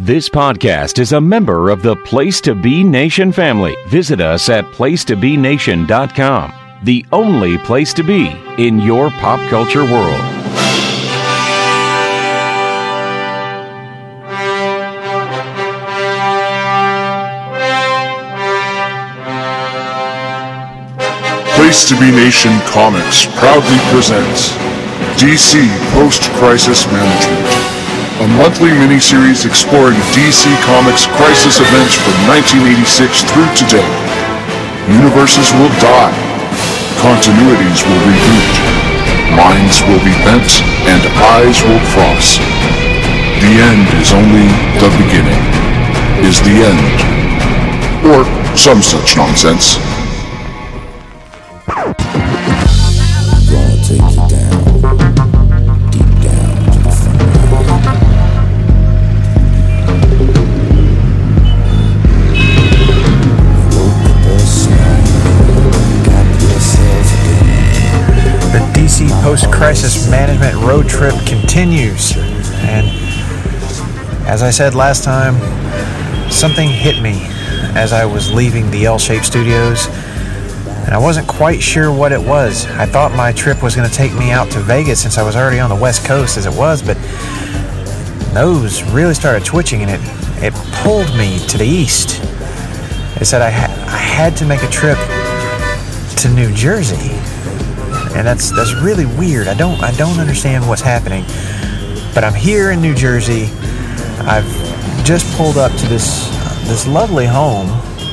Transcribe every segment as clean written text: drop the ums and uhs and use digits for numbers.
This podcast is a member of the Place to Be Nation family. Visit us at placetobenation.com, the only place to be in your pop culture world. Place to Be Nation Comics proudly presents DC Post-Crisis Management, a monthly miniseries exploring DC Comics crisis events from 1986 through today. Universes will die, continuities will reboot, minds will be bent, and eyes will cross. The end is only the beginning. Is the end. Or some such nonsense. Gonna take you down, deep down to the thunder. The DC Post-Crisis Management road trip continues, and as I said last time, something hit me as I was leaving the L-Shape Studios, and I wasn't quite sure what it was. I thought my trip was going to take me out to Vegas since I was already on the West Coast as it was, but nose really started twitching and it pulled me to the east. It said I had to make a trip to New Jersey, and that's really weird. I don't understand what's happening, but I'm here in New Jersey. I've just pulled up to this lovely home.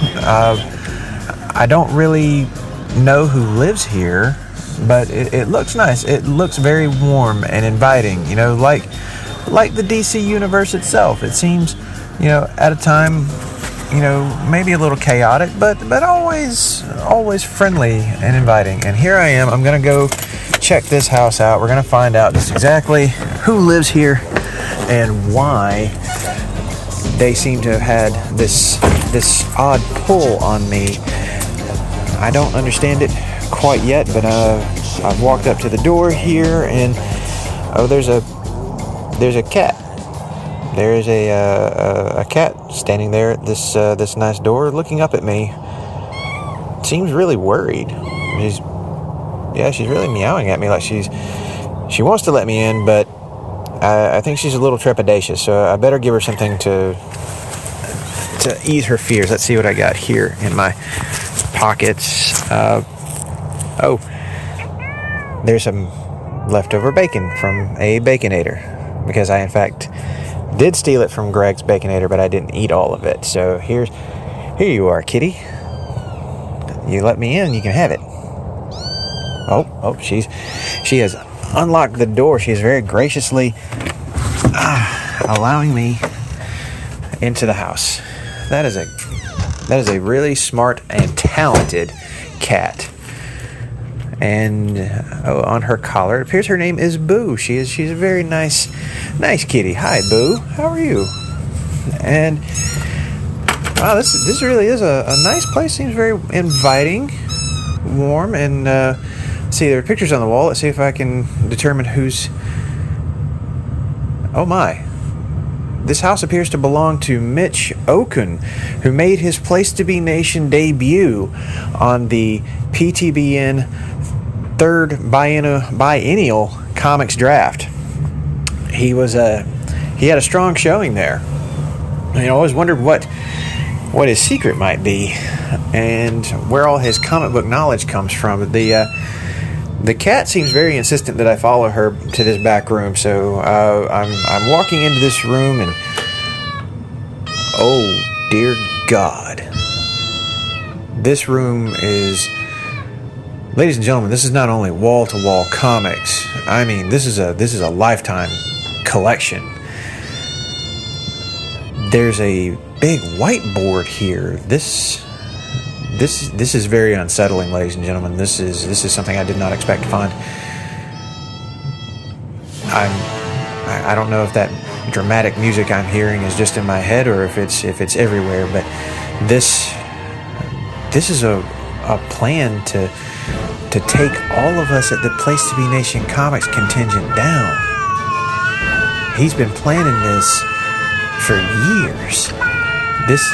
I don't really know who lives here, but it looks nice. It looks very warm and inviting, like the DC universe itself. It seems, at a time, maybe a little chaotic, but always friendly and inviting. And here I am. I'm going to go check this house out. We're going to find out just exactly who lives here and why they seem to have had this odd pull on me. I don't understand it quite yet, but I've walked up to the door here, and there's a cat. There is a cat standing there at this nice door, looking up at me. Seems really worried. She's really meowing at me like she wants to let me in, but I think she's a little trepidatious. So I better give her something to ease her fears. Let's see what I got here in my pockets. There's some leftover bacon from a Baconator, because I in fact did steal it from Greg's Baconator, but I didn't eat all of it. So here you are, kitty. You let me in, you can have it. She has unlocked the door. She is very graciously allowing me into the house. That is a really smart and talented cat. And on her collar, it appears her name is Boo. She's a very nice kitty. Hi, Boo. How are you? And wow, this really is a nice place. Seems very inviting, warm, and see, there are pictures on the wall. Let's see if I can determine who's. Oh my. This house appears to belong to Mitch Okun, who made his Place to Be Nation debut on the PTBN third biennial comics draft. He had a strong showing there. I always wondered what his secret might be and where all his comic book knowledge comes from. The cat seems very insistent that I follow her to this back room, so I'm walking into this room, and oh dear God, this room is, ladies and gentlemen, this is not only wall-to-wall comics. I mean, this is a lifetime collection. There's a big whiteboard here. This is very unsettling, ladies and gentlemen. This is something I did not expect to find. I don't know if that dramatic music I'm hearing is just in my head or if it's everywhere, but this is a plan to take all of us at the Place to Be Nation Comics contingent down. He's been planning this for years. This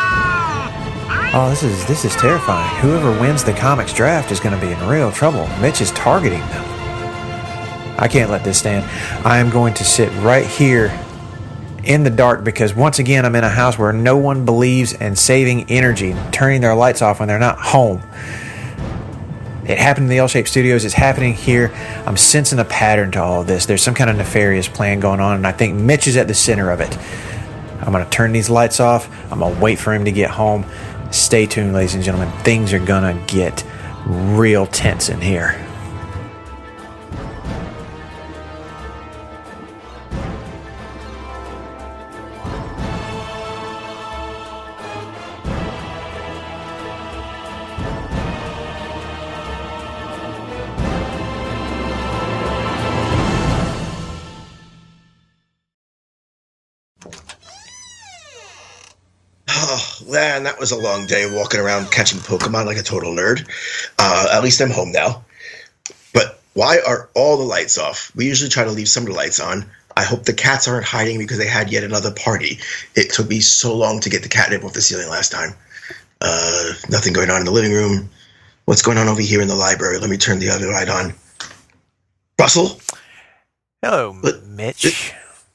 is terrifying. Whoever wins the comics draft is going to be in real trouble. Mitch is targeting them. I can't let this stand. I am going to sit right here in the dark because once again I'm in a house where no one believes in saving energy and turning their lights off when they're not home. It happened in the L-Shaped Studios. It's happening here. I'm sensing a pattern to all of this. There's some kind of nefarious plan going on, and I think Mitch is at the center of it. I'm going to turn these lights off. I'm going to wait for him to get home. Stay tuned, ladies and gentlemen. Things are going to get real tense in here. Man, that was a long day walking around catching Pokemon like a total nerd. At least I'm home now. But why are all the lights off? We usually try to leave some of the lights on. I hope the cats aren't hiding because they had yet another party. It took me so long to get the catnip off the ceiling last time. Nothing going on in the living room. What's going on over here in the library? Let me turn the other light on. Russell? Hello, Mitch.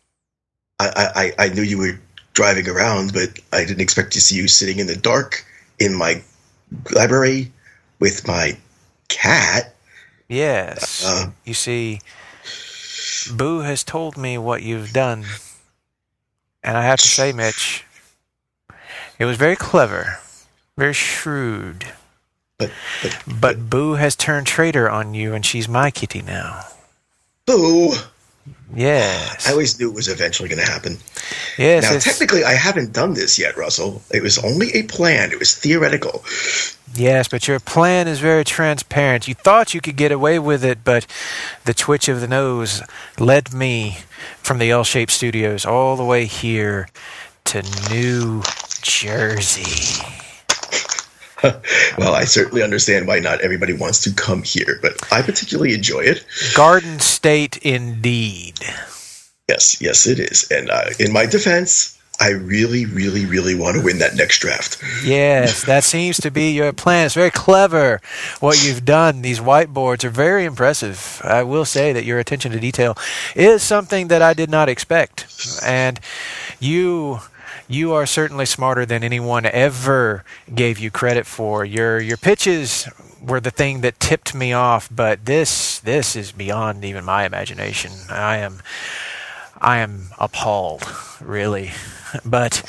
I knew you were driving around, but I didn't expect to see you sitting in the dark in my library with my cat. Yes. You see, Boo has told me what you've done. And I have to say, Mitch, it was very clever, very shrewd. But Boo has turned traitor on you, and she's my kitty now. Boo! Yes. I always knew it was eventually going to happen. Yes. Now, technically, I haven't done this yet, Russell. It was only a plan. It was theoretical. Yes, but your plan is very transparent. You thought you could get away with it, but the twitch of the nose led me from the L-Shaped Studios all the way here to New Jersey. Well, I certainly understand why not everybody wants to come here, but I particularly enjoy it. Garden State indeed. Yes, it is. And in my defense, I really, really, really want to win that next draft. Yes, that seems to be your plan. It's very clever what you've done. These whiteboards are very impressive. I will say that your attention to detail is something that I did not expect. And you are certainly smarter than anyone ever gave you credit for. Your pitches were the thing that tipped me off, but this is beyond even my imagination. I am appalled, really. But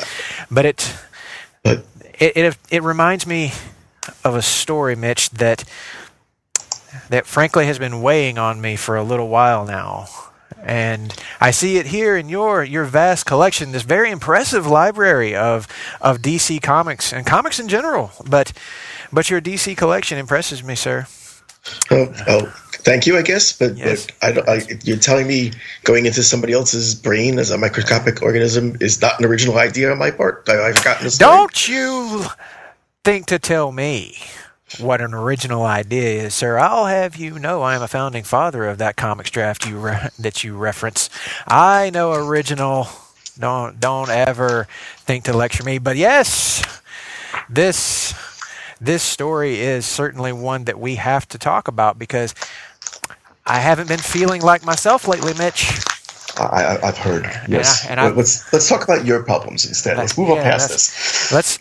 it reminds me of a story, Mitch, that frankly has been weighing on me for a little while now. And I see it here in your vast collection, this very impressive library of DC comics and comics in general. But your DC collection impresses me, sir. Oh, thank you, I guess. But, yes. but you're telling me going into somebody else's brain as a microscopic organism is not an original idea on my part? I've forgotten the story. Don't you think to tell me what an original idea is, sir. I'll have you know I am a founding father of that comics draft that you reference. I know original. Don't ever think to lecture me. But yes, this story is certainly one that we have to talk about because I haven't been feeling like myself lately, Mitch. I've heard. Yes. And let's talk about your problems instead. Let's move on past this.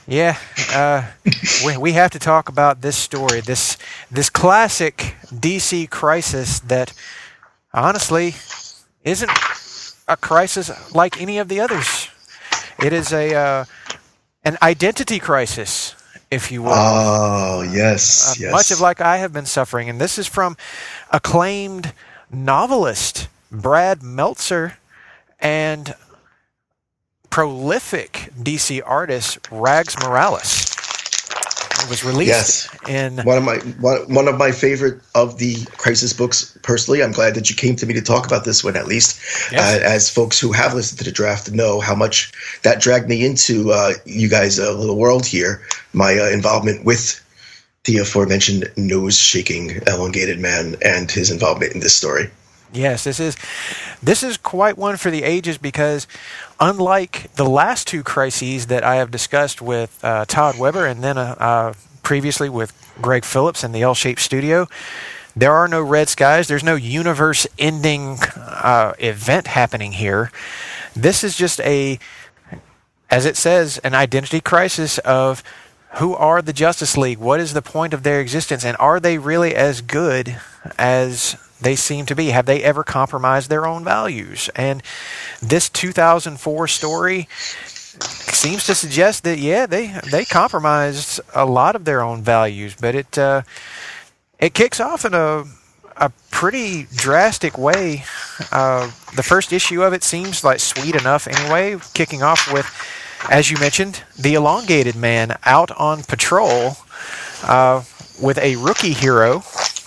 We have to talk about this story, this classic DC crisis that honestly isn't a crisis like any of the others. It is an identity crisis, if you will. Oh, yes. Much of like I have been suffering, and this is from acclaimed novelist Brad Meltzer and prolific DC artist Rags Morales. It was released in one of my favorite of the Crisis books. Personally, I'm glad that you came to me to talk about this one at least. Yes. As folks who have listened to the draft know how much that dragged me into you guys' little world here. My involvement with the aforementioned nose-shaking elongated man and his involvement in this story. Yes, this is quite one for the ages, because unlike the last two crises that I have discussed with Todd Weber and then previously with Greg Phillips in the L-Shaped Studio, there are no red skies. There's no universe-ending event happening here. This is just as it says, an identity crisis of who are the Justice League? What is the point of their existence? And are they really as good as they seem to be? Have they ever compromised their own values? And this 2004 story seems to suggest that, yeah, they compromised a lot of their own values, but it kicks off in a pretty drastic way. The first issue of it seems like sweet enough anyway, kicking off with, as you mentioned, the Elongated Man out on patrol with a rookie hero.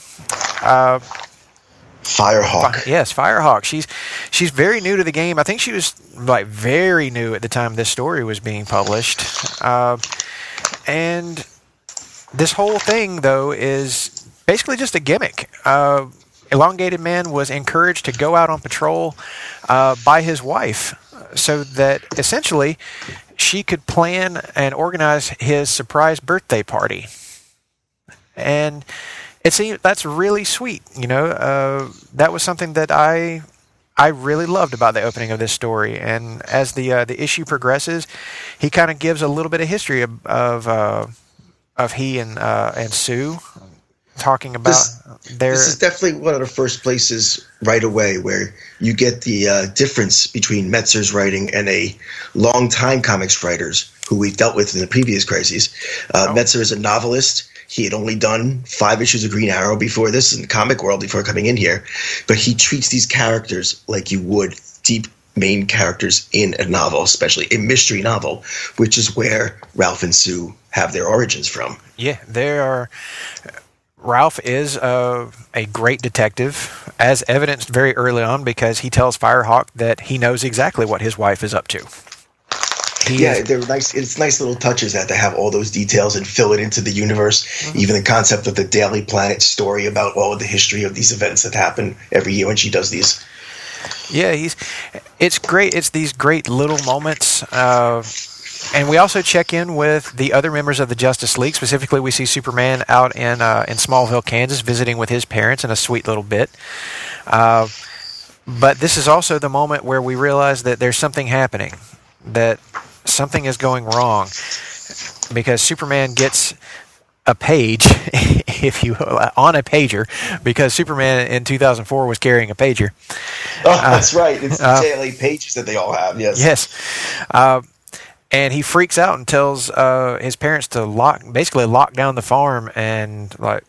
Firehawk. Yes, Firehawk. She's very new to the game. I think she was like very new at the time this story was being published. And this whole thing, though, is basically just a gimmick. Elongated Man was encouraged to go out on patrol by his wife so that essentially she could plan and organize his surprise birthday party. And it seems that's really sweet. That was something that I really loved about the opening of this story. And as the issue progresses, he kind of gives a little bit of history of he and Sue, talking about This is definitely one of the first places right away where you get the difference between Metzer's writing and a long-time comics writers who we've dealt with in the previous crises. Metzer is a novelist. He had only done 5 issues of Green Arrow before this in the comic world before coming in here. But he treats these characters like you would deep main characters in a novel, especially a mystery novel, which is where Ralph and Sue have their origins from. Yeah, Ralph is a great detective, as evidenced very early on, because he tells Firehawk that he knows exactly what his wife is up to. They're nice. It's nice little touches that they have all those details and fill it into the universe. Mm-hmm. Even the concept of the Daily Planet story about all of the history of these events that happen every year when she does these. Yeah, it's great. It's these great little moments. And we also check in with the other members of the Justice League. Specifically, we see Superman out in Smallville, Kansas, visiting with his parents in a sweet little bit. But this is also the moment where we realize that there's something happening, that something is going wrong, because Superman gets a page, on a pager, because Superman in 2004 was carrying a pager. Oh, that's right. It's the JLA pages that they all have. Yes. Yes. And he freaks out and tells his parents to lock down the farm and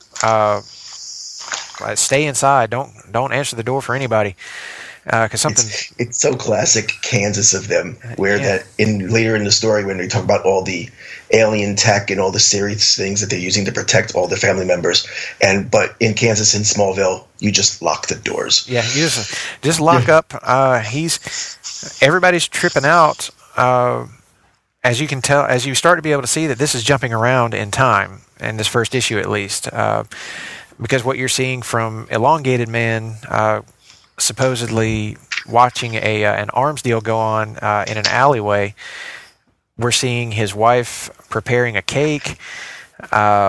stay inside. Don't answer the door for anybody. Because something. It's so classic Kansas of them, where later in the story when we talk about all the alien tech and all the serious things that they're using to protect all the family members, but in Kansas and Smallville, you just lock the doors. Yeah, you just lock up. Everybody's tripping out. As you can tell, as you start to be able to see that this is jumping around in time, in this first issue at least, because what you're seeing from Elongated Man, supposedly watching an arms deal go on in an alleyway, we're seeing his wife preparing a cake. It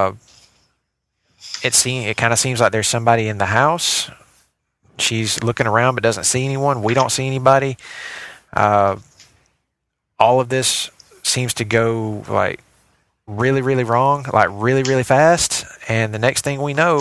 kind of seems like there's somebody in the house. She's looking around but doesn't see anyone. We don't see anybody. All of this seems to go like really, really wrong, like really, really fast. And the next thing we know,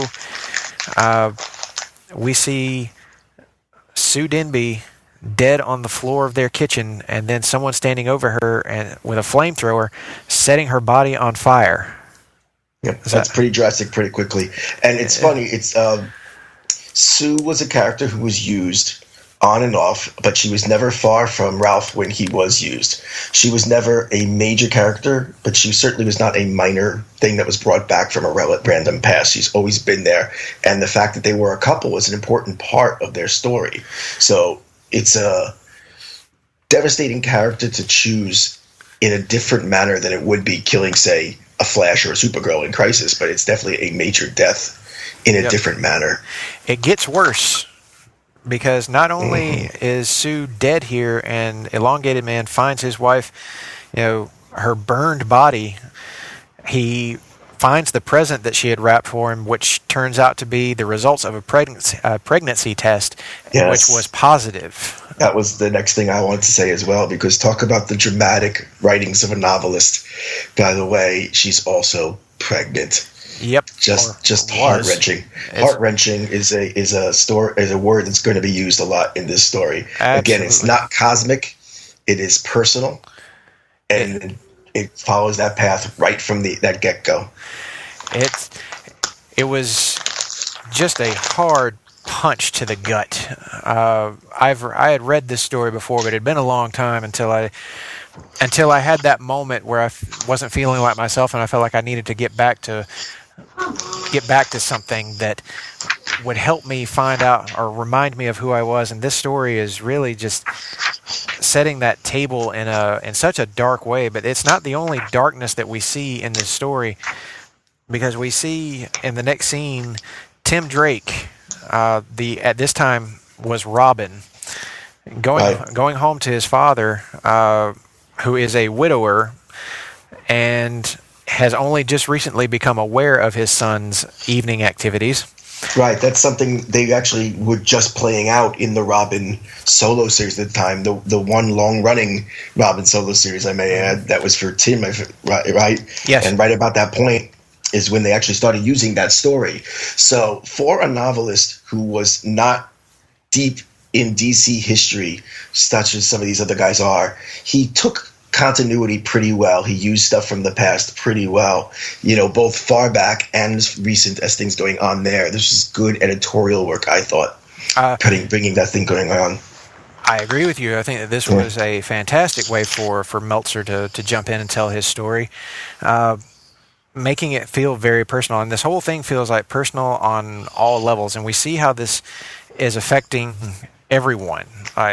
we see Sue Denby dead on the floor of their kitchen, and then someone standing over her and with a flamethrower, setting her body on fire. Yep, that's pretty drastic, pretty quickly. And it's funny. It's Sue was a character who was used on and off, but she was never far from Ralph when he was used. She was never a major character, but she certainly was not a minor thing that was brought back from a random past. She's always been there, and the fact that they were a couple was an important part of their story. So it's a devastating character to choose in a different manner than it would be killing, say, a Flash or a Supergirl in Crisis, but it's definitely a major death in a different manner. It gets worse. because not only is Sue dead here, and Elongated Man finds his wife, her burned body, he finds the present that she had wrapped for him, which turns out to be the results of a pregnancy test, which was positive. That was the next thing I wanted to say as well, because talk about the dramatic writings of a novelist. By the way, she's also pregnant. Yep. Just heart-wrenching. Heart-wrenching is a word that's going to be used a lot in this story. Absolutely. Again, it's not cosmic, it is personal, and it follows that path right from that get-go. It was just a hard punch to the gut. I had read this story before, but it had been a long time until I had that moment where I wasn't feeling like myself, and I felt like I needed to get back to something that would help me find out or remind me of who I was. And this story is really just setting that table in such a dark way. But it's not the only darkness that we see in this story, because we see in the next scene Tim Drake, at this time was Robin, going home to his father, who is a widower and has only just recently become aware of his son's evening activities. Right, that's something they actually were just playing out in the Robin solo series at the time. The one long-running Robin solo series, I may add, that was for Tim, right? Yes. And right about that point is when they actually started using that story. So for a novelist who was not deep in DC history, such as some of these other guys are, he took continuity pretty well. He used stuff from the past pretty well, both far back and recent as things going on there. This is good editorial work, I thought, bringing that thing going on. I agree with you. I think that this was a fantastic way for Meltzer to jump in and tell his story, making it feel very personal. And this whole thing feels like personal on all levels, and we see how this is affecting everyone.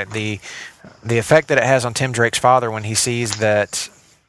The effect that it has on Tim Drake's father when he sees that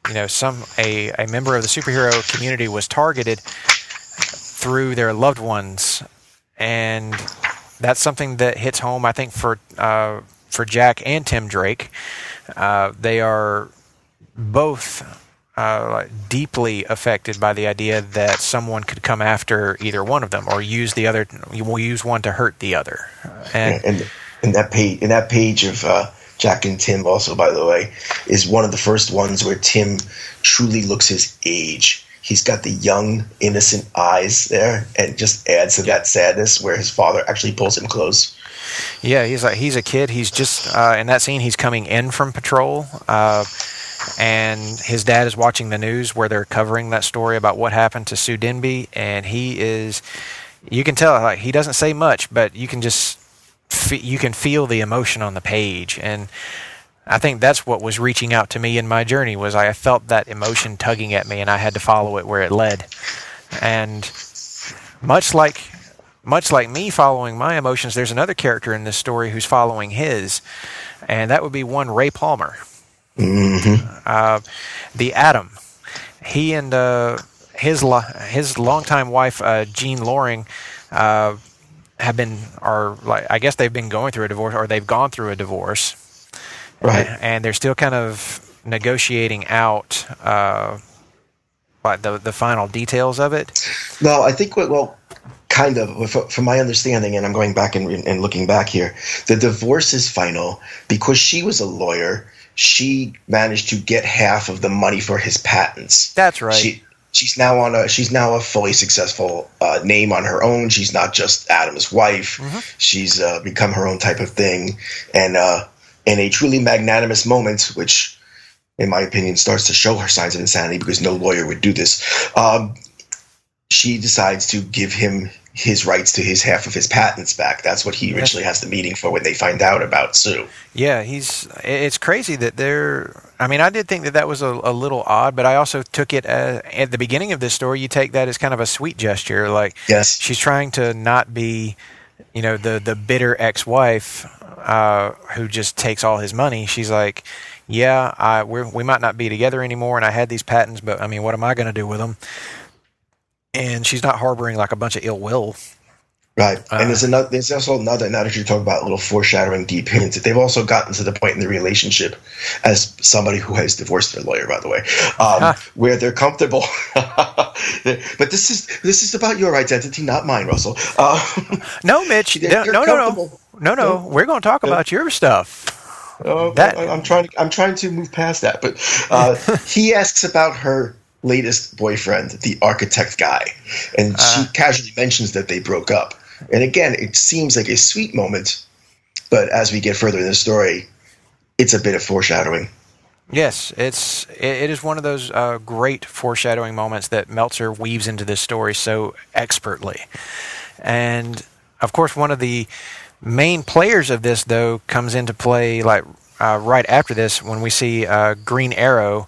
a member of the superhero community was targeted through their loved ones, and that's something that hits home, I think, for Jack and Tim Drake. They are both deeply affected by the idea that someone could come after either one of them or use one to hurt the other. And in that page of Jack and Tim, also, by the way, is one of the first ones where Tim truly looks his age. He's got the young, innocent eyes there, and just adds to that sadness where his father actually pulls him close. Yeah, he's a kid. He's just in that scene. He's coming in from patrol, and his dad is watching the news where they're covering that story about what happened to Sue Denby, and you can tell he doesn't say much, but you can just you can feel the emotion on the page. And I think that's what was reaching out to me in my journey, was I felt that emotion tugging at me, and I had to follow it where it led. And much like me following my emotions, there's another character in this story who's following his, and that would be one Ray Palmer. Mm-hmm. The Atom. He and his longtime wife, Jean Loring, I guess they've been going through a divorce, or they've gone through a divorce. Right. And they're still kind of negotiating out the final details of it. No, I think kind of, from my understanding, and I'm going back and looking back here, the divorce is final because she was a lawyer. She managed to get half of the money for his patents. That's right. She's now a fully successful name on her own. She's not just Adam's wife. Mm-hmm. She's become her own type of thing, and in a truly magnanimous moment, which, in my opinion, starts to show her signs of insanity because no lawyer would do this. She decides to give him his rights to his half of his patents back. That's what he originally has the meeting for when they find out about Sue. Yeah, it's crazy that I did think that was a little odd, but I also took it at the beginning of this story, you take that as kind of a sweet gesture. Like, yes, she's trying to not be, the bitter ex-wife who just takes all his money. She's like, yeah, we might not be together anymore, and I had these patents, but what am I going to do with them? And she's not harboring like a bunch of ill will. Right, and there's also another. Now that you're talking about a little foreshadowing, deep hints, they've also gotten to the point in the relationship, as somebody who has divorced their lawyer, by the way, where they're comfortable. But this is about your identity, not mine, Russell. No, Mitch. No. We're going to talk about your stuff. I'm trying to move past that, but he asks about her latest boyfriend, the architect guy, and she casually mentions that they broke up. And again, it seems like a sweet moment, but as we get further in the story, it's a bit of foreshadowing. Yes, it is one of those great foreshadowing moments that Meltzer weaves into this story so expertly. And of course, one of the main players of this, though, comes into play like right after this when we see Green Arrow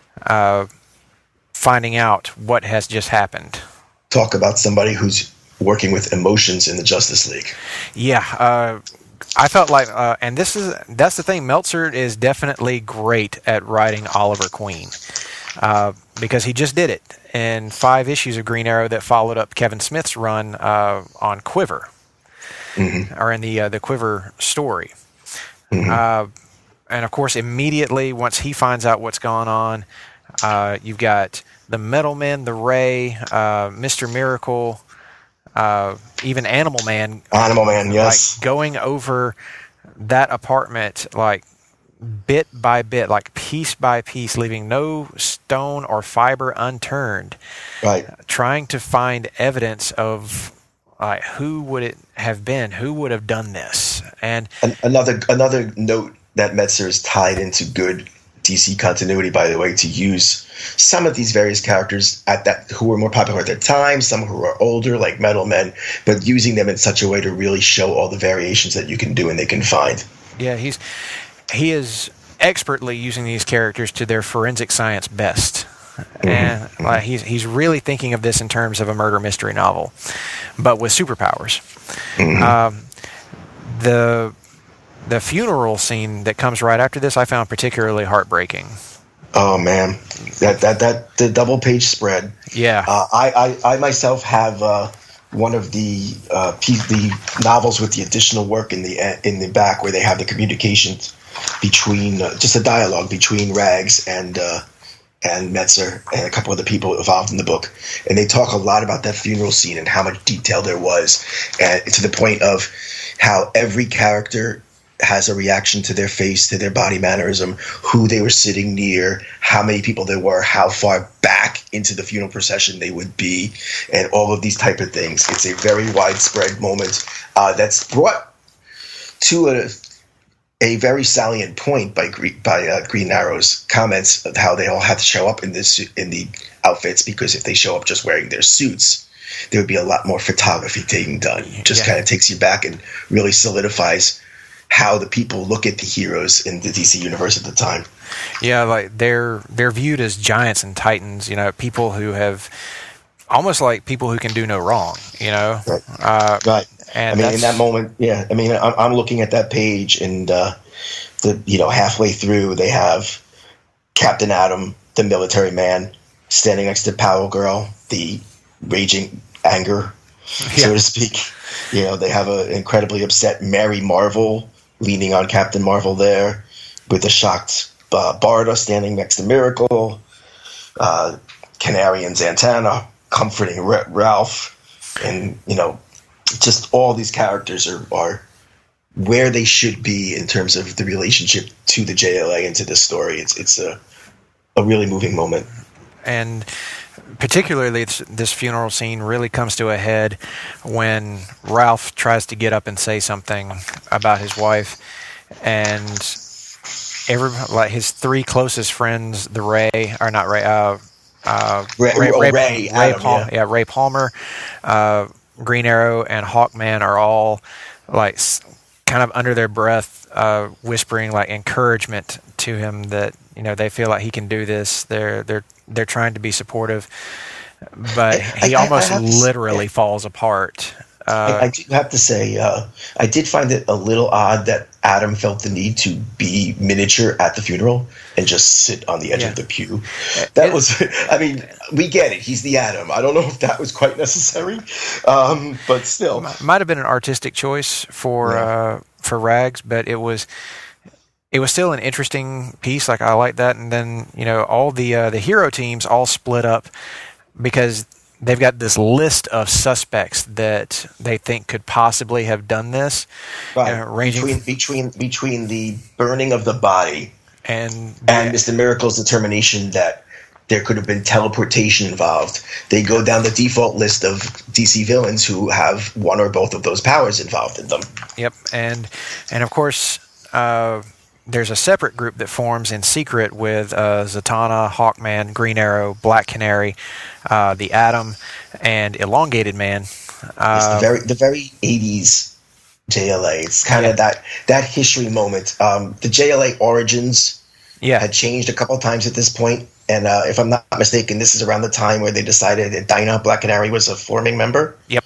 finding out what has just happened. Talk about somebody who's working with emotions in the Justice League. Yeah, I felt like, and that's the thing. Meltzer is definitely great at writing Oliver Queen because he just did it in 5 issues of Green Arrow that followed up Kevin Smith's run on Quiver, or in the Quiver story. And of course, immediately once he finds out what's going on, you've got the Metal Men, the Ray, Mr. Miracle. Even Animal Man, yes, like going over that apartment like bit by bit, like piece by piece, leaving no stone or fiber unturned. Right, trying to find evidence of like who would it have been, who would have done this, and another note that Meltzer is tied into good DC continuity, by the way, to use some of these various characters who were more popular at the time, some who are older, like Metal Men, but using them in such a way to really show all the variations that you can do and they can find. Yeah, he is expertly using these characters to their forensic science best. And like he's really thinking of this in terms of a murder mystery novel, but with superpowers. The funeral scene that comes right after this, I found particularly heartbreaking. Oh man, that the double page spread. Yeah, I myself have one of the novels with the additional work in the back where they have the communications between just a dialogue between Rags and Meltzer and a couple other people involved in the book, and they talk a lot about that funeral scene and how much detail there was, and to the point of how every character has a reaction to their face, to their body mannerism, who they were sitting near, how many people there were, how far back into the funeral procession they would be, and all of these type of things. It's a very widespread moment that's brought to a very salient point by Green Arrow's comments of how they all had to show up in the outfits, because if they show up just wearing their suits, there would be a lot more photography taking done. It just kind of takes you back and really solidifies how the people look at the heroes in the DC universe at the time. Yeah, like they're viewed as giants and titans, people who have almost like people who can do no wrong, Right. Right. And in that moment, yeah. I'm looking at that page, and halfway through they have Captain Atom, the military man, standing next to Power Girl, the raging anger, so to speak. They have an incredibly upset Mary Marvel leaning on Captain Marvel there, with a shocked Barda standing next to Miracle, Canary and Zatanna comforting Ralph, and just all these characters are where they should be in terms of the relationship to the JLA and to the story. It's a really moving moment. And particularly this funeral scene really comes to a head when Ralph tries to get up and say something about his wife, and his 3 closest friends, the Ray Palmer, Green Arrow, and Hawkman are all like kind of under their breath whispering like encouragement to him that they feel like he can do this. They're trying to be supportive, but he almost literally falls apart I do have to say, I did find it a little odd that Adam felt the need to be miniature at the funeral and just sit on the edge of the pew. That was, I mean, we get it. He's the Adam. I don't know if that was quite necessary, but still. Might have been an artistic choice for Rags, but it was still an interesting piece. Like, I like that. And then, all the hero teams all split up because they've got this list of suspects that they think could possibly have done this. Right. Ranging between the burning of the body and Mr. Miracle's determination that there could have been teleportation involved. They go down the default list of DC villains who have one or both of those powers involved in them. Yep. And of course, there's a separate group that forms in secret with Zatanna, Hawkman, Green Arrow, Black Canary, the Atom, and Elongated Man. It's the very 80s JLA. It's kind of that history moment. The JLA origins had changed a couple of times at this point, and if I'm not mistaken, this is around the time where they decided that Dinah, Black Canary, was a forming member. Yep.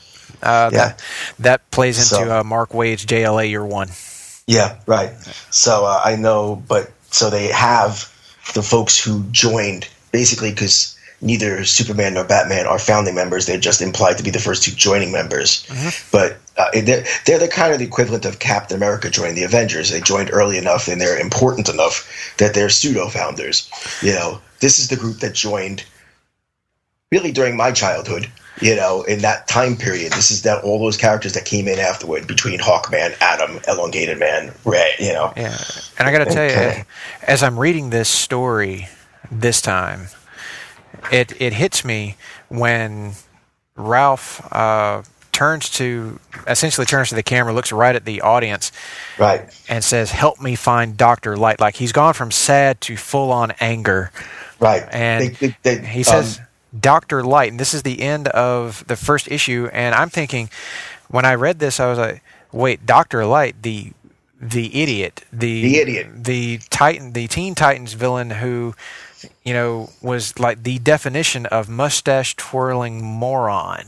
That plays into Mark Waid's JLA Year One. Yeah, right. So I know, but so they have the folks who joined basically because neither Superman nor Batman are founding members. They're just implied to be the first two joining members. Mm-hmm. But they're the kind of the equivalent of Captain America joining the Avengers. They joined early enough and they're important enough that they're pseudo-founders. This is the group that joined really during my childhood. In that time period, this is all those characters that came in afterward between Hawkman, Atom, Elongated Man, Ray, Yeah. And I got to tell you, as I'm reading this story this time, it hits me when Ralph turns to the camera, looks right at the audience, right, and says, "Help me find Dr. Light." Like, he's gone from sad to full-on anger. Right. And he says, Dr. Light, and this is the end of the first issue, and I'm thinking, when I read this, I was like, wait, Dr. Light, the idiot, the Titan, the Teen Titans villain who, was like the definition of mustache twirling moron.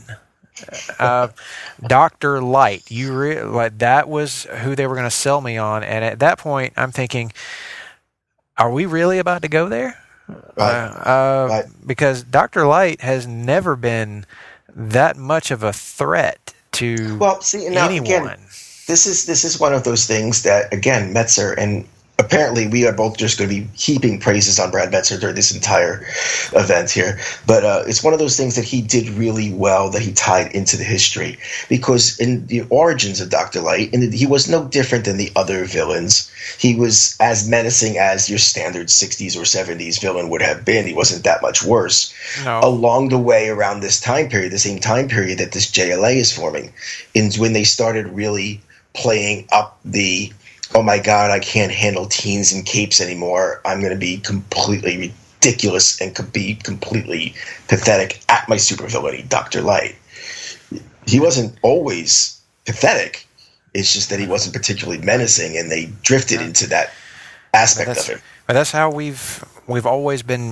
Dr. Light, that was who they were going to sell me on, and at that point, I'm thinking, are we really about to go there? Right. Because Dr. Light has never been that much of a threat to anyone. Again, this is one of those things that, again, Metzer, and apparently we are both just going to be heaping praises on Brad Metzer during this entire event here. But it's one of those things that he did really well, that he tied into the history. Because in the origins of Dr. Light, he was no different than the other villains. He was as menacing as your standard 60s or 70s villain would have been. He wasn't that much worse. No. Along the way, around this time period, the same time period that this JLA is forming, is when they started really playing up the, oh my God, I can't handle teens in capes anymore. I'm going to be completely ridiculous and be completely pathetic at my supervillain, Dr. Light. He wasn't always pathetic. It's just that he wasn't particularly menacing, and they drifted into that aspect of him. But that's how we've always been,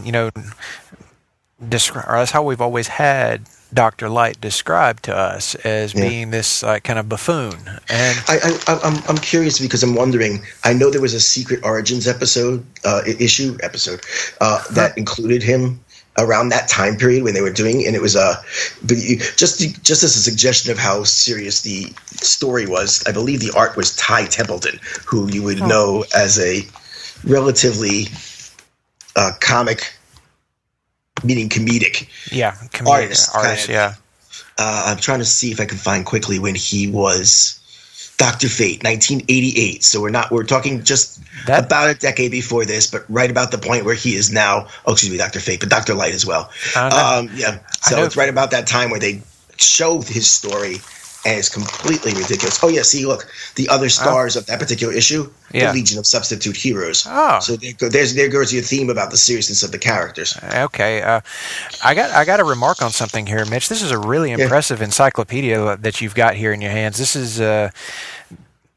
that's how we've always had Dr. Light described to us as being this kind of buffoon. And I'm curious because I'm wondering. I know there was a Secret Origins issue that included him around that time period when they were doing, and it was just as a suggestion of how serious the story was. I believe the art was Ty Templeton, who you would know as a relatively comic. Meaning comedic. Yeah, artist. Yeah. I'm trying to see if I can find quickly when he was Dr. Fate, 1988. So we're talking just about a decade before this, but right about the point where he is now. Oh, excuse me, Dr. Fate, but Dr. Light as well. So it's right about that time where they show his story, and it's completely ridiculous. Oh yeah, see, look, the other stars of that particular issue, the Legion of Substitute Heroes. Oh, so there goes your theme about the seriousness of the characters. Okay, I got a remark on something here, Mitch. This is a really impressive encyclopedia that you've got here in your hands. This is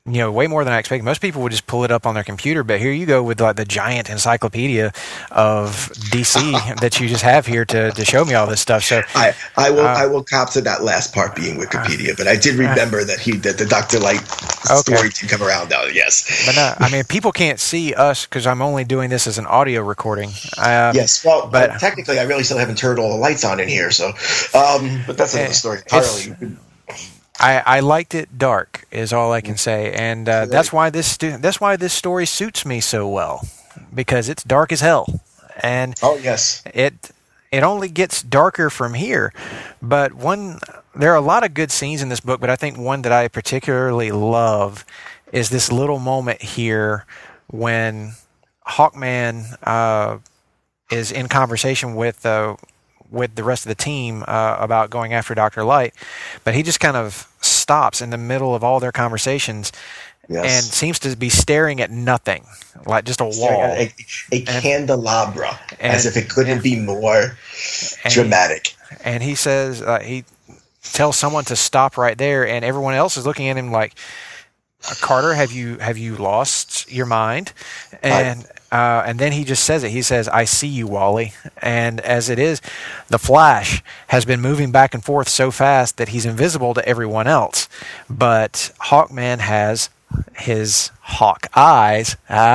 way more than I expected. Most people would just pull it up on their computer, but here you go with like the giant encyclopedia of DC that you just have here to show me all this stuff. So I will cop to that last part being Wikipedia, but I did remember that the Dr. Light story did come around now. Yes, but no, I mean, people can't see us because I'm only doing this as an audio recording. Yes, well, but technically, I really still haven't turned all the lights on in here, so but that's another story entirely. I liked it dark, is all I can say, and that's why this story suits me so well, because it's dark as hell, and yes, it only gets darker from here. But there are a lot of good scenes in this book, but I think one that I particularly love is this little moment here when Hawkman is in conversation with the rest of the team about going after Dr. Light, but he just kind of stops in the middle of all their conversations and seems to be staring at nothing, like just a wall. A candelabra, as if it couldn't be more dramatic. And he says, he tells someone to stop right there, and everyone else is looking at him like, Carter, have you lost your mind? And then he just says it. He says, "I see you, Wally." And as it is, the Flash has been moving back and forth so fast that he's invisible to everyone else. But Hawkman has his hawk eyes,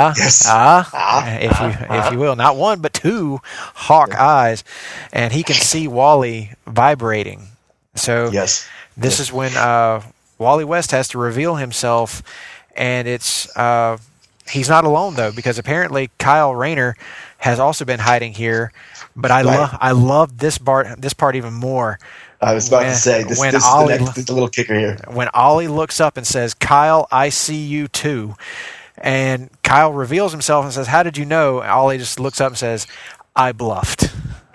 if you will, not one but two hawk eyes, and he can see Wally vibrating. So this is when Wally West has to reveal himself, and it's. He's not alone, though, because apparently Kyle Rayner has also been hiding here. But I love this part even more. I was about to say, this is the little kicker here. When Ollie looks up and says, "Kyle, I see you too," and Kyle reveals himself and says, "How did you know?" Ollie just looks up and says, "I bluffed."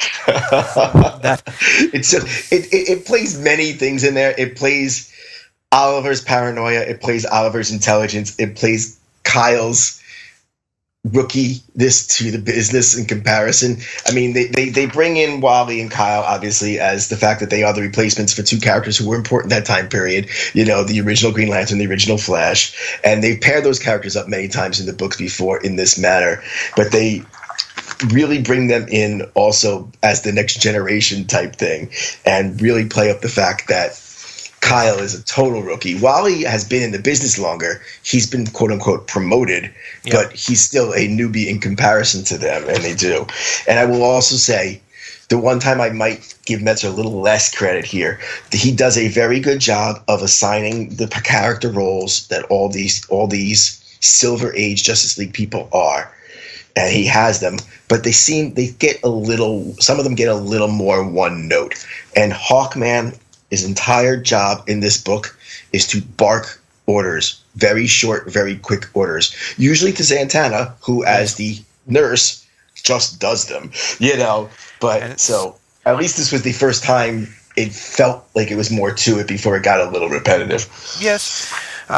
It plays many things in there. It plays Oliver's paranoia. It plays Oliver's intelligence. It plays Kyle's rookie-ness to the business in comparison. I mean, they bring in Wally and Kyle, obviously, as the fact that they are the replacements for two characters who were important that time period, the original Green Lantern, the original Flash, and they've paired those characters up many times in the books before in this manner, but they really bring them in also as the next generation type thing and really play up the fact that Kyle is a total rookie. Wally has been in the business longer. He's been, quote unquote, promoted, but he's still a newbie in comparison to them, and they do. And I will also say, the one time I might give Metzer a little less credit here, he does a very good job of assigning the character roles that all these Silver Age Justice League people are. And he has them, but some of them get a little more one note. And Hawkman, his entire job in this book is to bark orders, very short, very quick orders, usually to Zatanna, who, as the nurse, just does them, But so at least this was the first time it felt like it was more to it before it got a little repetitive. Yes.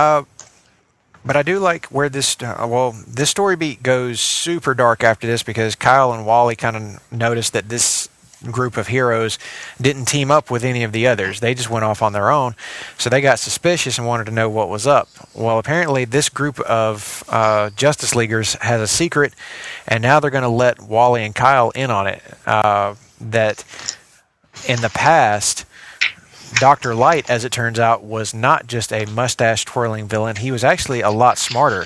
But I do like where this story beat goes super dark after this, because Kyle and Wally kind of noticed that this group of heroes didn't team up with any of the others. They just went off on their own. So they got suspicious and wanted to know what was up. Well, apparently this group of Justice Leaguers has a secret, and now they're going to let Wally and Kyle in on it. That in the past, Dr. Light, as it turns out, was not just a mustache-twirling villain. He was actually a lot smarter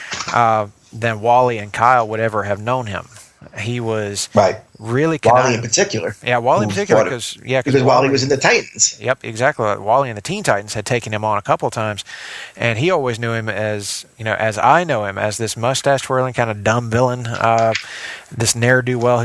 than Wally and Kyle would ever have known him. He was really Wally in particular. Yeah, Wally in particular, because Wally was in the Titans. Yep, exactly. Wally and the Teen Titans had taken him on a couple of times, and he always knew him as I know him, as this mustache twirling kind of dumb villain, this ne'er do well who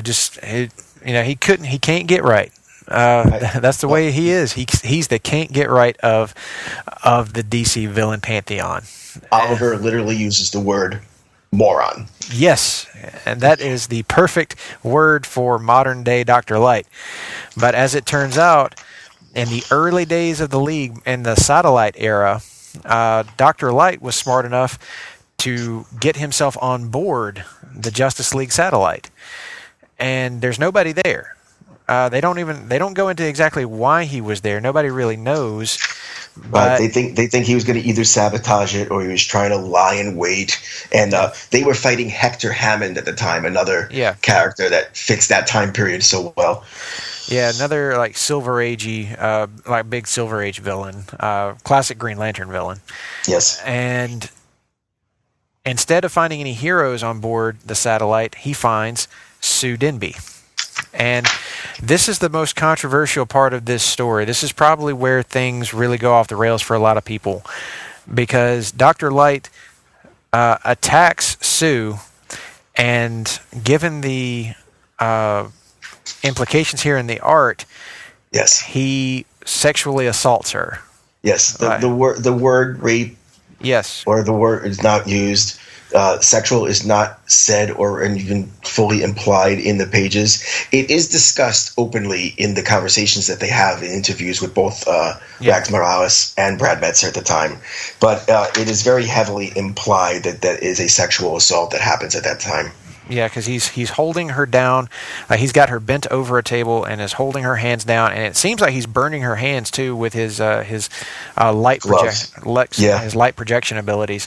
he can't get right. That's the way he is. He's the can't get right of the DC villain pantheon. Oliver literally uses the word moron. Yes, and that is the perfect word for modern day Dr. Light. But as it turns out, in the early days of the League, in the satellite era, Dr. Light was smart enough to get himself on board the Justice League satellite, and there's nobody there. They don't go into exactly why he was there. Nobody really knows, But they think he was going to either sabotage it or he was trying to lie in wait. And they were fighting Hector Hammond at the time, another character that fits that time period so well. Yeah, another like Silver Agey, like big Silver Age villain, classic Green Lantern villain. Yes. And instead of finding any heroes on board the satellite, he finds Sue Denby. And this is the most controversial part of this story. This is probably where things really go off the rails for a lot of people, because Dr. Light attacks Sue, and given the implications here in the art, yes, he sexually assaults her. Yes, the word rape, yes, or the word is not used. Sexual is not said or even fully implied in the pages. It is discussed openly in the conversations that they have in interviews with both Rags Morales and Brad Meltzer at the time. But it is very heavily implied that that is a sexual assault that happens at that time. Yeah, because he's holding her down. He's got her bent over a table and is holding her hands down, and it seems like he's burning her hands too with his light projection abilities.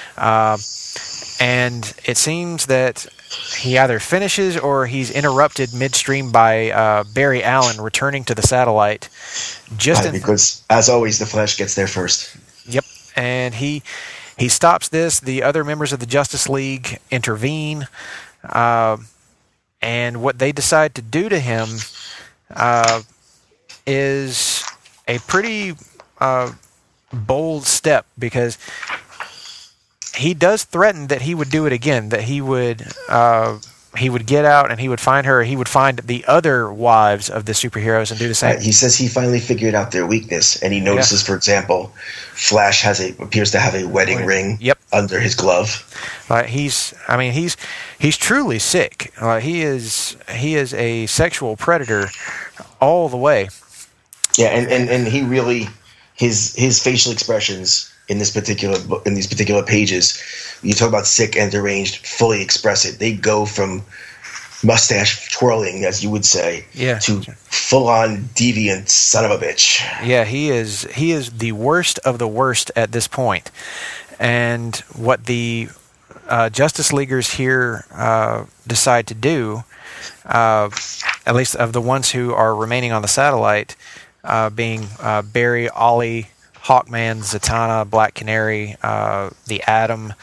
And it seems that he either finishes or he's interrupted midstream by Barry Allen returning to the satellite. Because, as always, the Flash gets there first. Yep, and he stops this. The other members of the Justice League intervene, and what they decide to do to him is a pretty bold step, because he does threaten that he would do it again, that he would get out and he would find her, he would find the other wives of the superheroes and do the same. He says he finally figured out their weakness, and he notices, for example, Flash appears to have a wedding ring under his glove. He's truly sick. He is a sexual predator all the way. Yeah, and he really his facial expressions in these particular pages, you talk about sick and deranged, fully express it. They go from mustache twirling, as you would say, to full-on deviant son of a bitch. Yeah, he is the worst of the worst at this point. And what the Justice Leaguers here decide to do, at least of the ones who are remaining on the satellite, being Barry, Ollie, Hawkman, Zatanna, Black Canary, the Atom,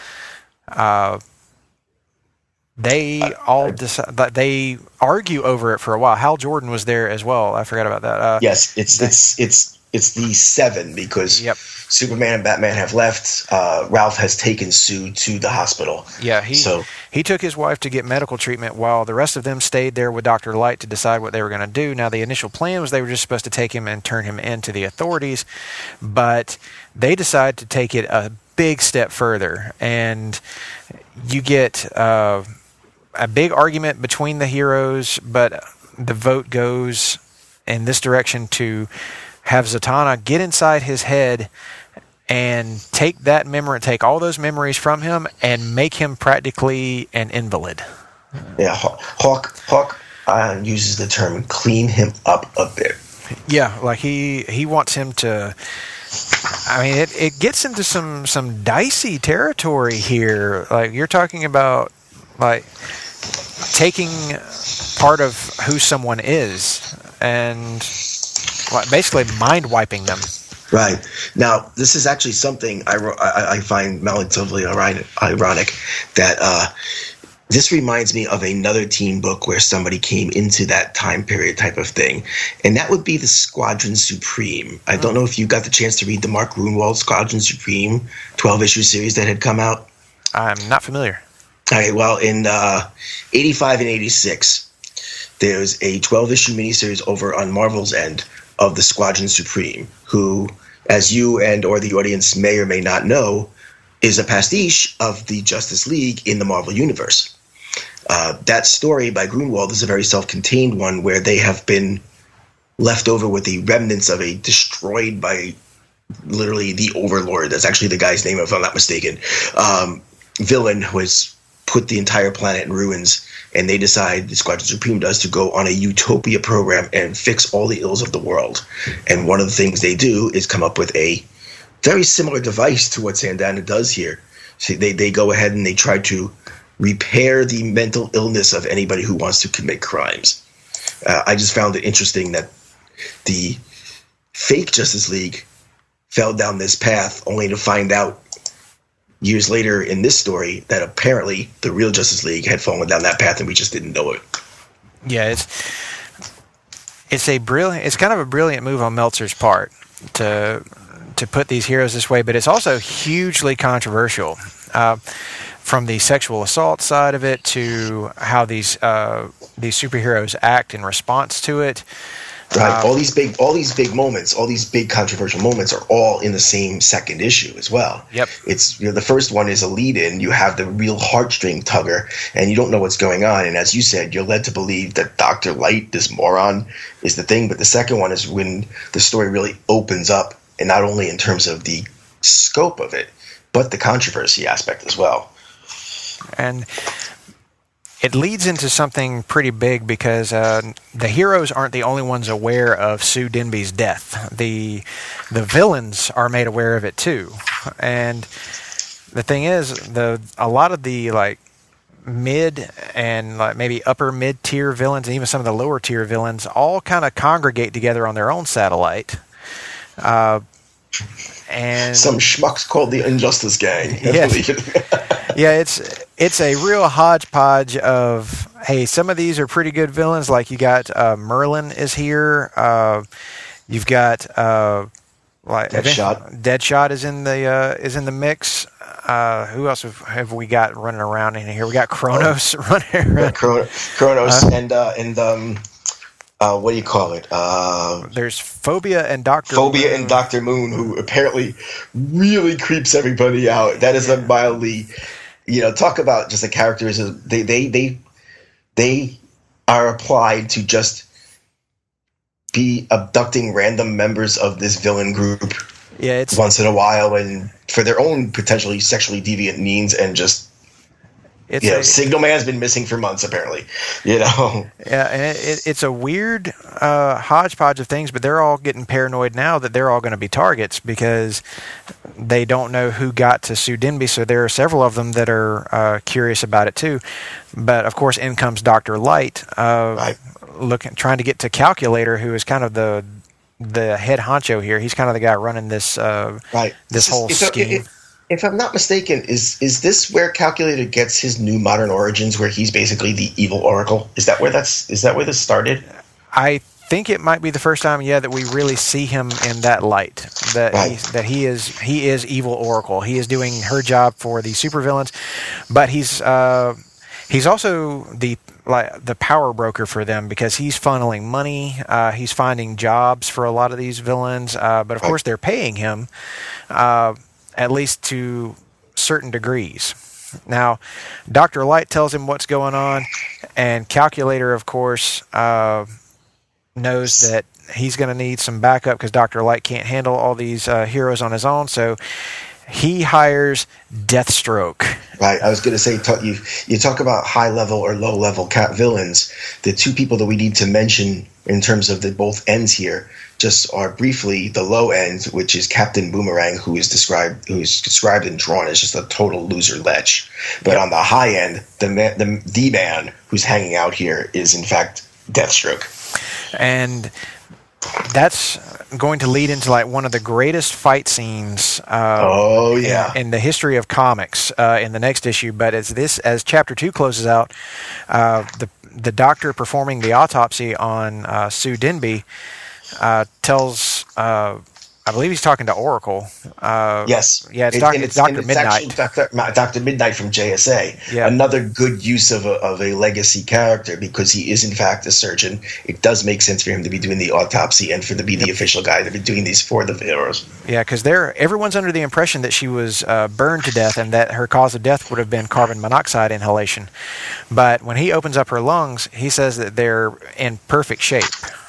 they all decide that they argue over it for a while. Hal Jordan was there as well. I forgot about that. Yes, it's the Seven, because Superman and Batman have left. Ralph has taken Sue to the hospital. Yeah, he took his wife to get medical treatment while the rest of them stayed there with Dr. Light to decide what they were going to do. Now, the initial plan was they were just supposed to take him and turn him into the authorities, but they decide to take it a big step further, and you get a big argument between the heroes, but the vote goes in this direction to have Zatanna get inside his head and take all those memories from him and make him practically an invalid. Yeah, Hawk uses the term clean him up a bit. Yeah, like he wants him to. I mean, it gets into some dicey territory here. Like, you're talking about like taking part of who someone is and basically mind wiping them. Right. Now, this is actually something I find relatively ironic, that this reminds me of another teen book where somebody came into that time period type of thing, and that would be the Squadron Supreme. I don't know if you got the chance to read the Mark Gruenwald Squadron Supreme 12-issue series that had come out. I'm not familiar. All right, well, in 85 and 86, there's a 12-issue miniseries over on Marvel's end of the Squadron Supreme, who, as you and or the audience may or may not know, is a pastiche of the Justice League in the Marvel Universe. That story by Gruenwald is a very self-contained one where they have been left over with the remnants of a destroyed by literally the Overlord. That's actually the guy's name, if I'm not mistaken. Villain who has put the entire planet in ruins, and they decide, the Squadron Supreme does, to go on a utopia program and fix all the ills of the world. And one of the things they do is come up with a very similar device to what Sandana does here. See, they go ahead and they try to repair the mental illness of anybody who wants to commit crimes. I just found it interesting that the fake Justice League fell down this path only to find out years later in this story that apparently the real Justice League had fallen down that path and we just didn't know it. Yeah, it's kind of a brilliant move on Meltzer's part to put these heroes this way, but it's also hugely controversial. From the sexual assault side of it to how these superheroes act in response to it. Right. All these big moments, all these big controversial moments are all in the same second issue as well. Yep. It's, the first one is a lead-in. You have the real heartstring tugger, and you don't know what's going on. And as you said, you're led to believe that Dr. Light, this moron, is the thing. But the second one is when the story really opens up, and not only in terms of the scope of it, but the controversy aspect as well. And it leads into something pretty big because the heroes aren't the only ones aware of Sue Denby's death. The villains are made aware of it too. And the thing is, a lot of the like mid and like maybe upper mid tier villains and even some of the lower tier villains all kind of congregate together on their own satellite. And some schmucks called the Injustice Gang. Yes. Yeah, it's a real hodgepodge of, hey, some of these are pretty good villains. Like you got Merlin is here. You've got Deadshot. Deadshot is in the mix. Who else have we got running around in here? We got Kronos running around. Kronos and what do you call it? There's Phobia and Dr. Phobia and Dr. Moon, who apparently really creeps everybody out. That is a mildly, talk about just the characters. They are applied to just be abducting random members of this villain group. Yeah, it's once in a while, and for their own potentially sexually deviant means, and just. Signal Man's been missing for months, apparently. Yeah, and it's a weird hodgepodge of things, but they're all getting paranoid now that they're all going to be targets because they don't know who got to Sue Denby, so there are several of them that are curious about it too. But, of course, in comes Dr. Light, right. Trying to get to Calculator, who is kind of the head honcho here. He's kind of the guy running this this whole scheme. If I'm not mistaken, is this where Calculator gets his new modern origins, where he's basically the evil Oracle? Is that where this started? I think it might be the first time, that we really see him in that light. That he is evil Oracle. He is doing her job for the supervillains, but he's also the power broker for them because he's funneling money. He's finding jobs for a lot of these villains, but of course they're paying him. At least to certain degrees. Now, Dr. Light tells him what's going on, and Calculator, of course, knows that he's going to need some backup because Dr. Light can't handle all these heroes on his own, so he hires Deathstroke. Right, I was going to say, you talk about high-level or low-level villains. The two people that we need to mention in terms of the both ends here just are briefly the low end, which is Captain Boomerang, who is described and drawn as just a total loser lech. But on the high end, the man who's hanging out here is in fact Deathstroke. And that's going to lead into one of the greatest fight scenes in the history of comics in the next issue. But as Chapter 2 closes out, the doctor performing the autopsy on Sue Denby tells, I believe he's talking to Oracle. Yes. Yeah, it's Dr. Midnight. Dr. Midnight from JSA. Yeah. Another good use of a legacy character because he is, in fact, a surgeon. It does make sense for him to be doing the autopsy and to be the official guy to be doing these for the heroes. Yeah, because everyone's under the impression that she was burned to death and that her cause of death would have been carbon monoxide inhalation. But when he opens up her lungs, he says that they're in perfect shape.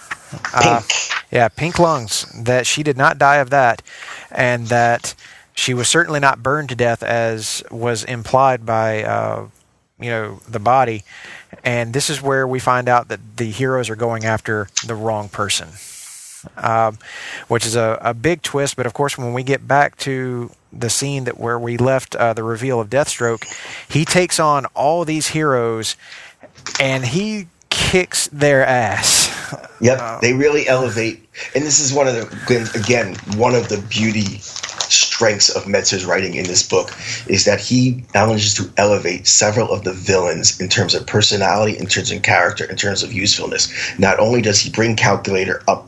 Pink lungs, that she did not die of that, and that she was certainly not burned to death as was implied by the body. And this is where we find out that the heroes are going after the wrong person. which is a big twist. But of course, when we get back to the scene where we left the reveal of Deathstroke, he takes on all these heroes and he kicks their ass. Yep, they really elevate, and this is one of the beauty strengths of Metzer's writing in this book is that he manages to elevate several of the villains in terms of personality, in terms of character, in terms of usefulness. Not only does he bring Calculator up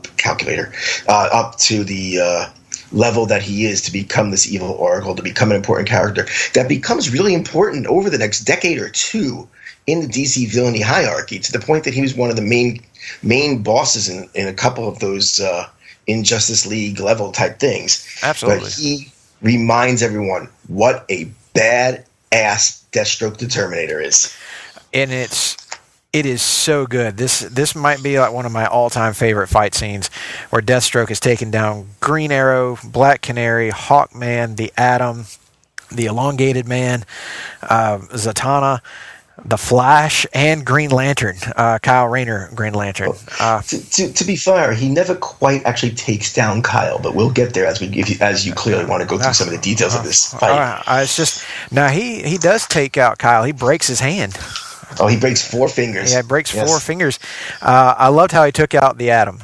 to the level that he is to become this evil oracle, to become an important character that becomes really important over the next decade or two in the DC villainy hierarchy, to the point that he was one of the main bosses in a couple of those Injustice League level type things. Absolutely. But he reminds everyone what a bad-ass Deathstroke the Terminator is. And it is so good. This might be like one of my all-time favorite fight scenes, where Deathstroke is taking down Green Arrow, Black Canary, Hawkman, the Atom, the Elongated Man, Zatanna, the Flash, and Green Lantern, Kyle Rayner, Green Lantern. To be fair, he never quite actually takes down Kyle, but we'll get there as you clearly want to go through some of the details of this fight. It's just now he does take out Kyle. He breaks his hand. Oh, he breaks 4 fingers. Yeah, breaks 4 fingers. I loved how he took out the Atom.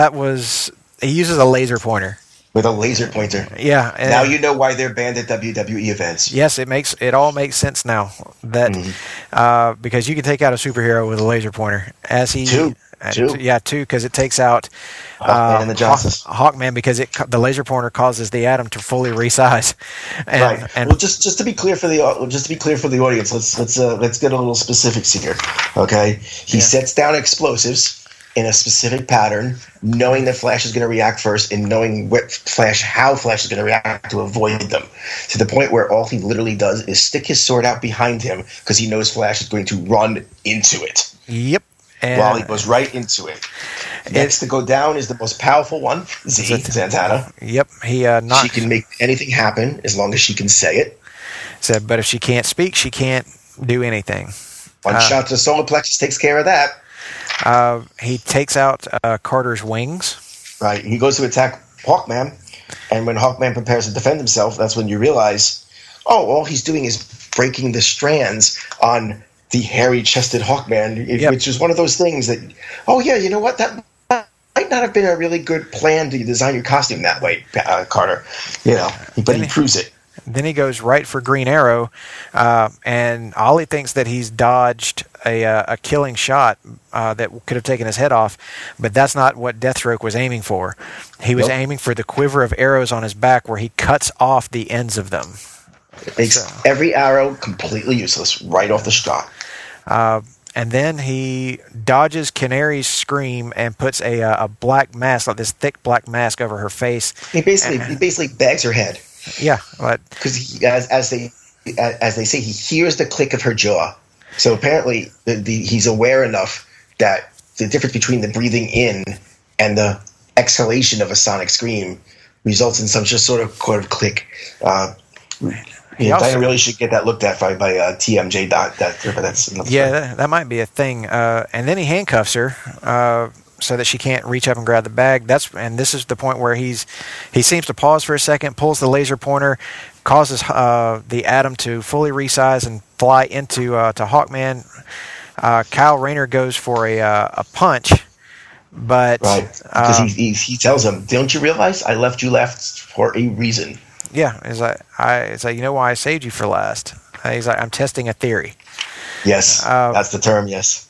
He uses a laser pointer. With a laser pointer. Yeah. Now you know why they're banned at WWE events. Yes, it all makes sense now. That because you can take out a superhero with a laser pointer. Two. Yeah, 2, because it takes out Hawkman and the Justice. Hawkman, because the laser pointer causes the Atom to fully resize. Right. Well, just to be clear for the audience, let's get a little specifics here. Okay. He sets down explosives in a specific pattern, knowing that Flash is going to react first, and knowing how Flash is going to react to avoid them, to the point where all he literally does is stick his sword out behind him because he knows Flash is going to run into it. Yep. While he goes right into it. Next to go down is the most powerful one, Zatanna. Yep. She can make anything happen as long as she can say it. But if she can't speak, she can't do anything. One shot to the solar plexus takes care of that. He takes out Carter's wings. Right. He goes to attack Hawkman, and when Hawkman prepares to defend himself, that's when you realize, all he's doing is breaking the strands on the hairy-chested Hawkman, which is one of those things that, you know what, that might not have been a really good plan to design your costume that way, Carter. But he proves it. Then he goes right for Green Arrow, and Ollie thinks that he's dodged a killing shot that could have taken his head off, but that's not what Deathstroke was aiming for. He was aiming for the quiver of arrows on his back, where he cuts off the ends of them. It makes every arrow completely useless right off the shot. And then he dodges Canary's scream and puts a black mask, like this thick black mask, over her face. He basically bags her head. Yeah, because as they say, he hears the click of her jaw. So apparently, he's aware enough that the difference between the breathing in and the exhalation of a sonic scream results in some just sort of click. Diana really should get that looked at by TMJ. That might be a thing. And then he handcuffs her so that she can't reach up and grab the bag. This is the point where he seems to pause for a second, pulls the laser pointer, causes the Atom to fully resize and fly into to Hawkman. Kyle Rayner goes for a punch, but because he tells him, "Don't you realize I left you last for a reason?" Yeah, it's like you know why I saved you for last. He's like, I'm testing a theory. Yes, that's the term. Yes.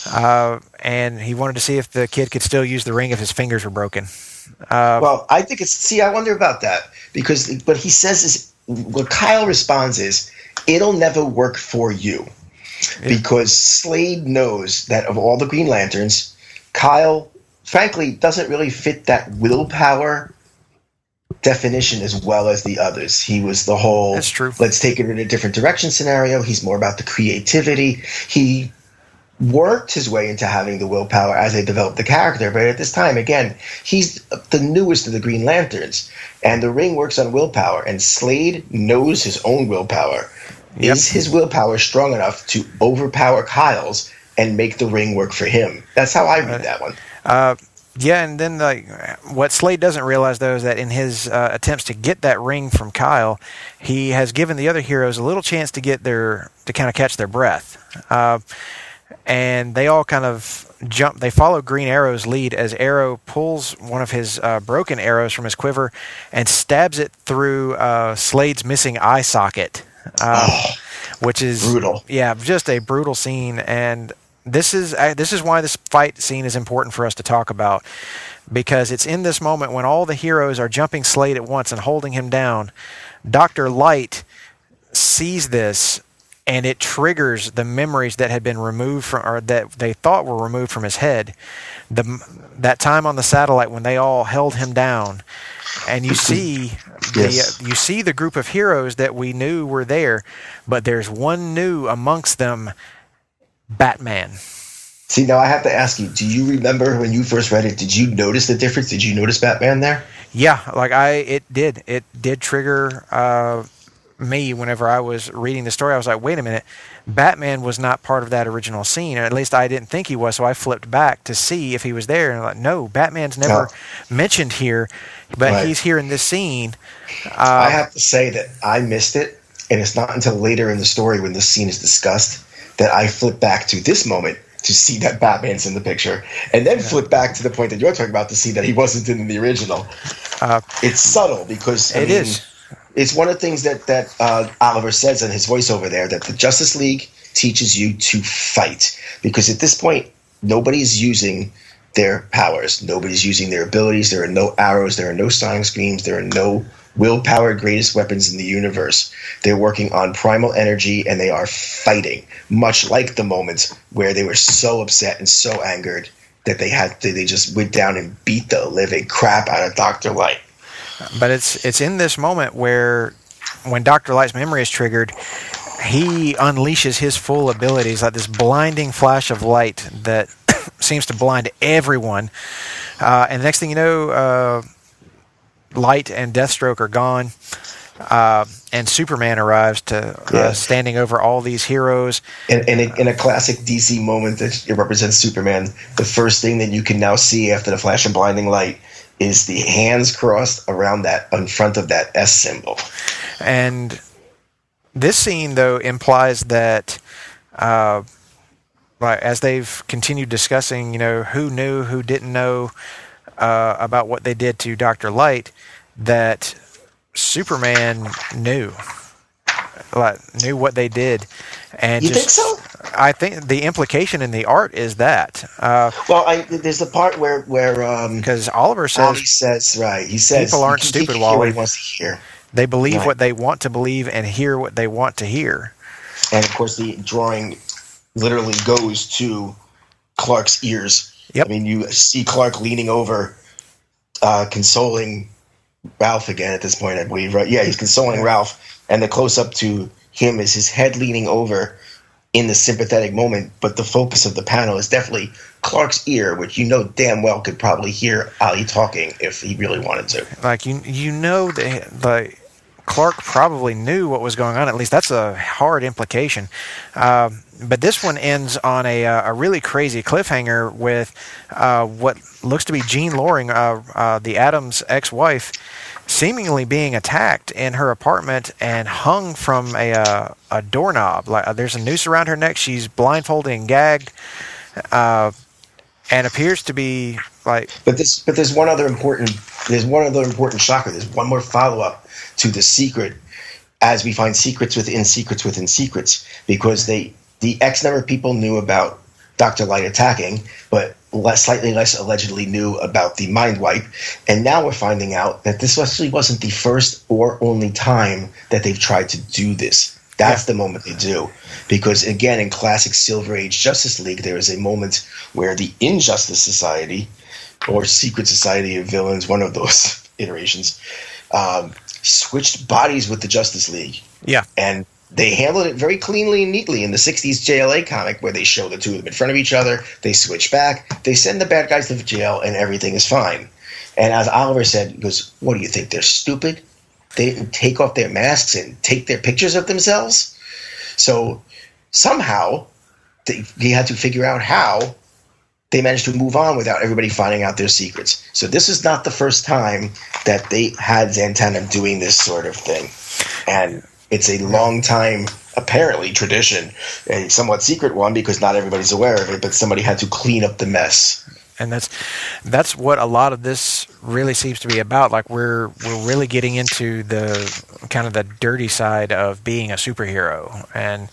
And he wanted to see if the kid could still use the ring if his fingers were broken. Well, I think I wonder about that, because what he says is, what Kyle responds is, it'll never work for you. Yeah. Because Slade knows that of all the Green Lanterns, Kyle, frankly, doesn't really fit that willpower definition as well as the others. He was the whole, that's true, let's take it in a different direction scenario. He's more about the creativity. He worked his way into having the willpower as they developed the character, but at this time, again, he's the newest of the Green Lanterns, and the ring works on willpower, and Slade knows his own willpower. Yep. Is his willpower strong enough to overpower Kyle's and make the ring work for him? That's how I read that one. Yeah, and then what Slade doesn't realize, though, is that in his attempts to get that ring from Kyle, he has given the other heroes a little chance to kind of catch their breath. And they all kind of jump. They follow Green Arrow's lead as Arrow pulls one of his broken arrows from his quiver and stabs it through Slade's missing eye socket, which is brutal. Yeah, just a brutal scene. And this is why this fight scene is important for us to talk about, because it's in this moment when all the heroes are jumping Slade at once and holding him down. Dr. Light sees this, and it triggers the memories that had been removed from, or that they thought were removed from his head. That time on the satellite when they all held him down, and you see you see the group of heroes that we knew were there, but there's one new amongst them. Batman. See, now I have to ask you, do you remember when you first read it, did you notice the difference? Did you notice Batman there? Yeah, it did trigger me whenever I was reading the story. I was like, wait a minute, Batman was not part of that original scene, or at least I didn't think he was, so I flipped back to see if he was there, and I'm like, no, Batman's never mentioned here, but he's here in this scene. I have to say that I missed it, and it's not until later in the story when this scene is discussed that I flip back to this moment to see that Batman's in the picture, and then flip back to the point that you're talking about to see that he wasn't in the original. It's subtle because I mean, it's one of the things that Oliver says in his voiceover there, that the Justice League teaches you to fight, because at this point nobody's using their powers, nobody's using their abilities. There are no arrows, there are no sonic screams, there are no willpower greatest weapons in the universe. They're working on primal energy, and they are fighting, much like the moments where they were so upset and so angered that they just went down and beat the living crap out of Dr. Light. But it's in this moment where when Dr. Light's memory is triggered, he unleashes his full abilities, like this blinding flash of light that seems to blind everyone. And the next thing you know, Light and Deathstroke are gone, and Superman arrives to standing over all these heroes. In a classic DC moment that it represents Superman, the first thing that you can now see after the flash of blinding light is the hands crossed around in front of that S symbol. And this scene, though, implies that as they've continued discussing, who knew, who didn't know about what they did to Dr. Light, that Superman knew what they did. And you think so? I think the implication in the art is that. There's the part where because Oliver says, right, he says people aren't stupid, Wally. He wants to hear. They believe what they want to believe and hear what they want to hear. And of course, the drawing literally goes to Clark's ears. Yep. I mean, you see Clark leaning over, consoling Ralph again at this point, I believe, right? Yeah, he's consoling Ralph, and the close-up to him is his head leaning over in the sympathetic moment, but the focus of the panel is definitely Clark's ear, which damn well could probably hear Ali talking if he really wanted to. That Clark probably knew what was going on. At least that's a hard implication. But this one ends on a really crazy cliffhanger with what looks to be Jean Loring, the Adams ex-wife, seemingly being attacked in her apartment and hung from a doorknob. There's a noose around her neck. She's blindfolded and gagged, and appears to be like. But there's one other important shocker. There's one more follow-up to the secret, as we find secrets within secrets within secrets, because the X number of people knew about Dr. Light attacking, but slightly less allegedly knew about the mind wipe. And now we're finding out that this actually wasn't the first or only time that they've tried to do this. That's the moment they do. Because, again, in classic Silver Age Justice League, there is a moment where the Injustice Society, or Secret Society of Villains, one of those iterations, switched bodies with the Justice League. Yeah. And they handled it very cleanly and neatly in the 60s JLA comic, where they show the two of them in front of each other, they switch back, they send the bad guys to jail, and everything is fine. And as Oliver said, he goes, what do you think, they're stupid? They didn't take off their masks and take their pictures of themselves? So somehow they had to figure out how they managed to move on without everybody finding out their secrets. So this is not the first time that they had Zatanna doing this sort of thing. And it's a long time, apparently, tradition, a somewhat secret one because not everybody's aware of it, but somebody had to clean up the mess. And that's what a lot of this really seems to be about. Like we're really getting into the kind of the dirty side of being a superhero, and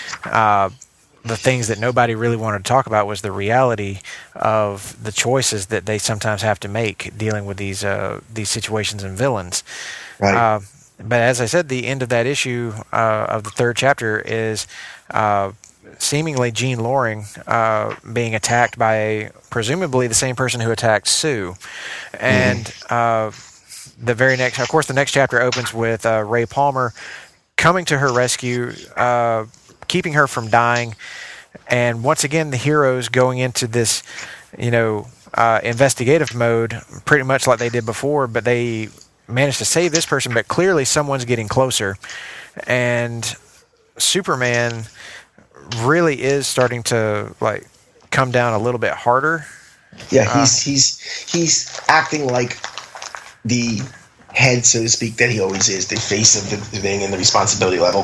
the things that nobody really wanted to talk about was the reality of the choices that they sometimes have to make dealing with these situations and villains. Right. But as I said, the end of that issue of the third chapter is seemingly Jean Loring being attacked by presumably the same person who attacked Sue. And the next chapter opens with Ray Palmer coming to her rescue, keeping her from dying. And once again, the heroes going into this, investigative mode, pretty much like they did before, but they managed to save this person, but clearly someone's getting closer. And Superman really is starting to come down a little bit harder. Yeah, he's acting like the head, so to speak, that he always is, the face of the thing and the responsibility level.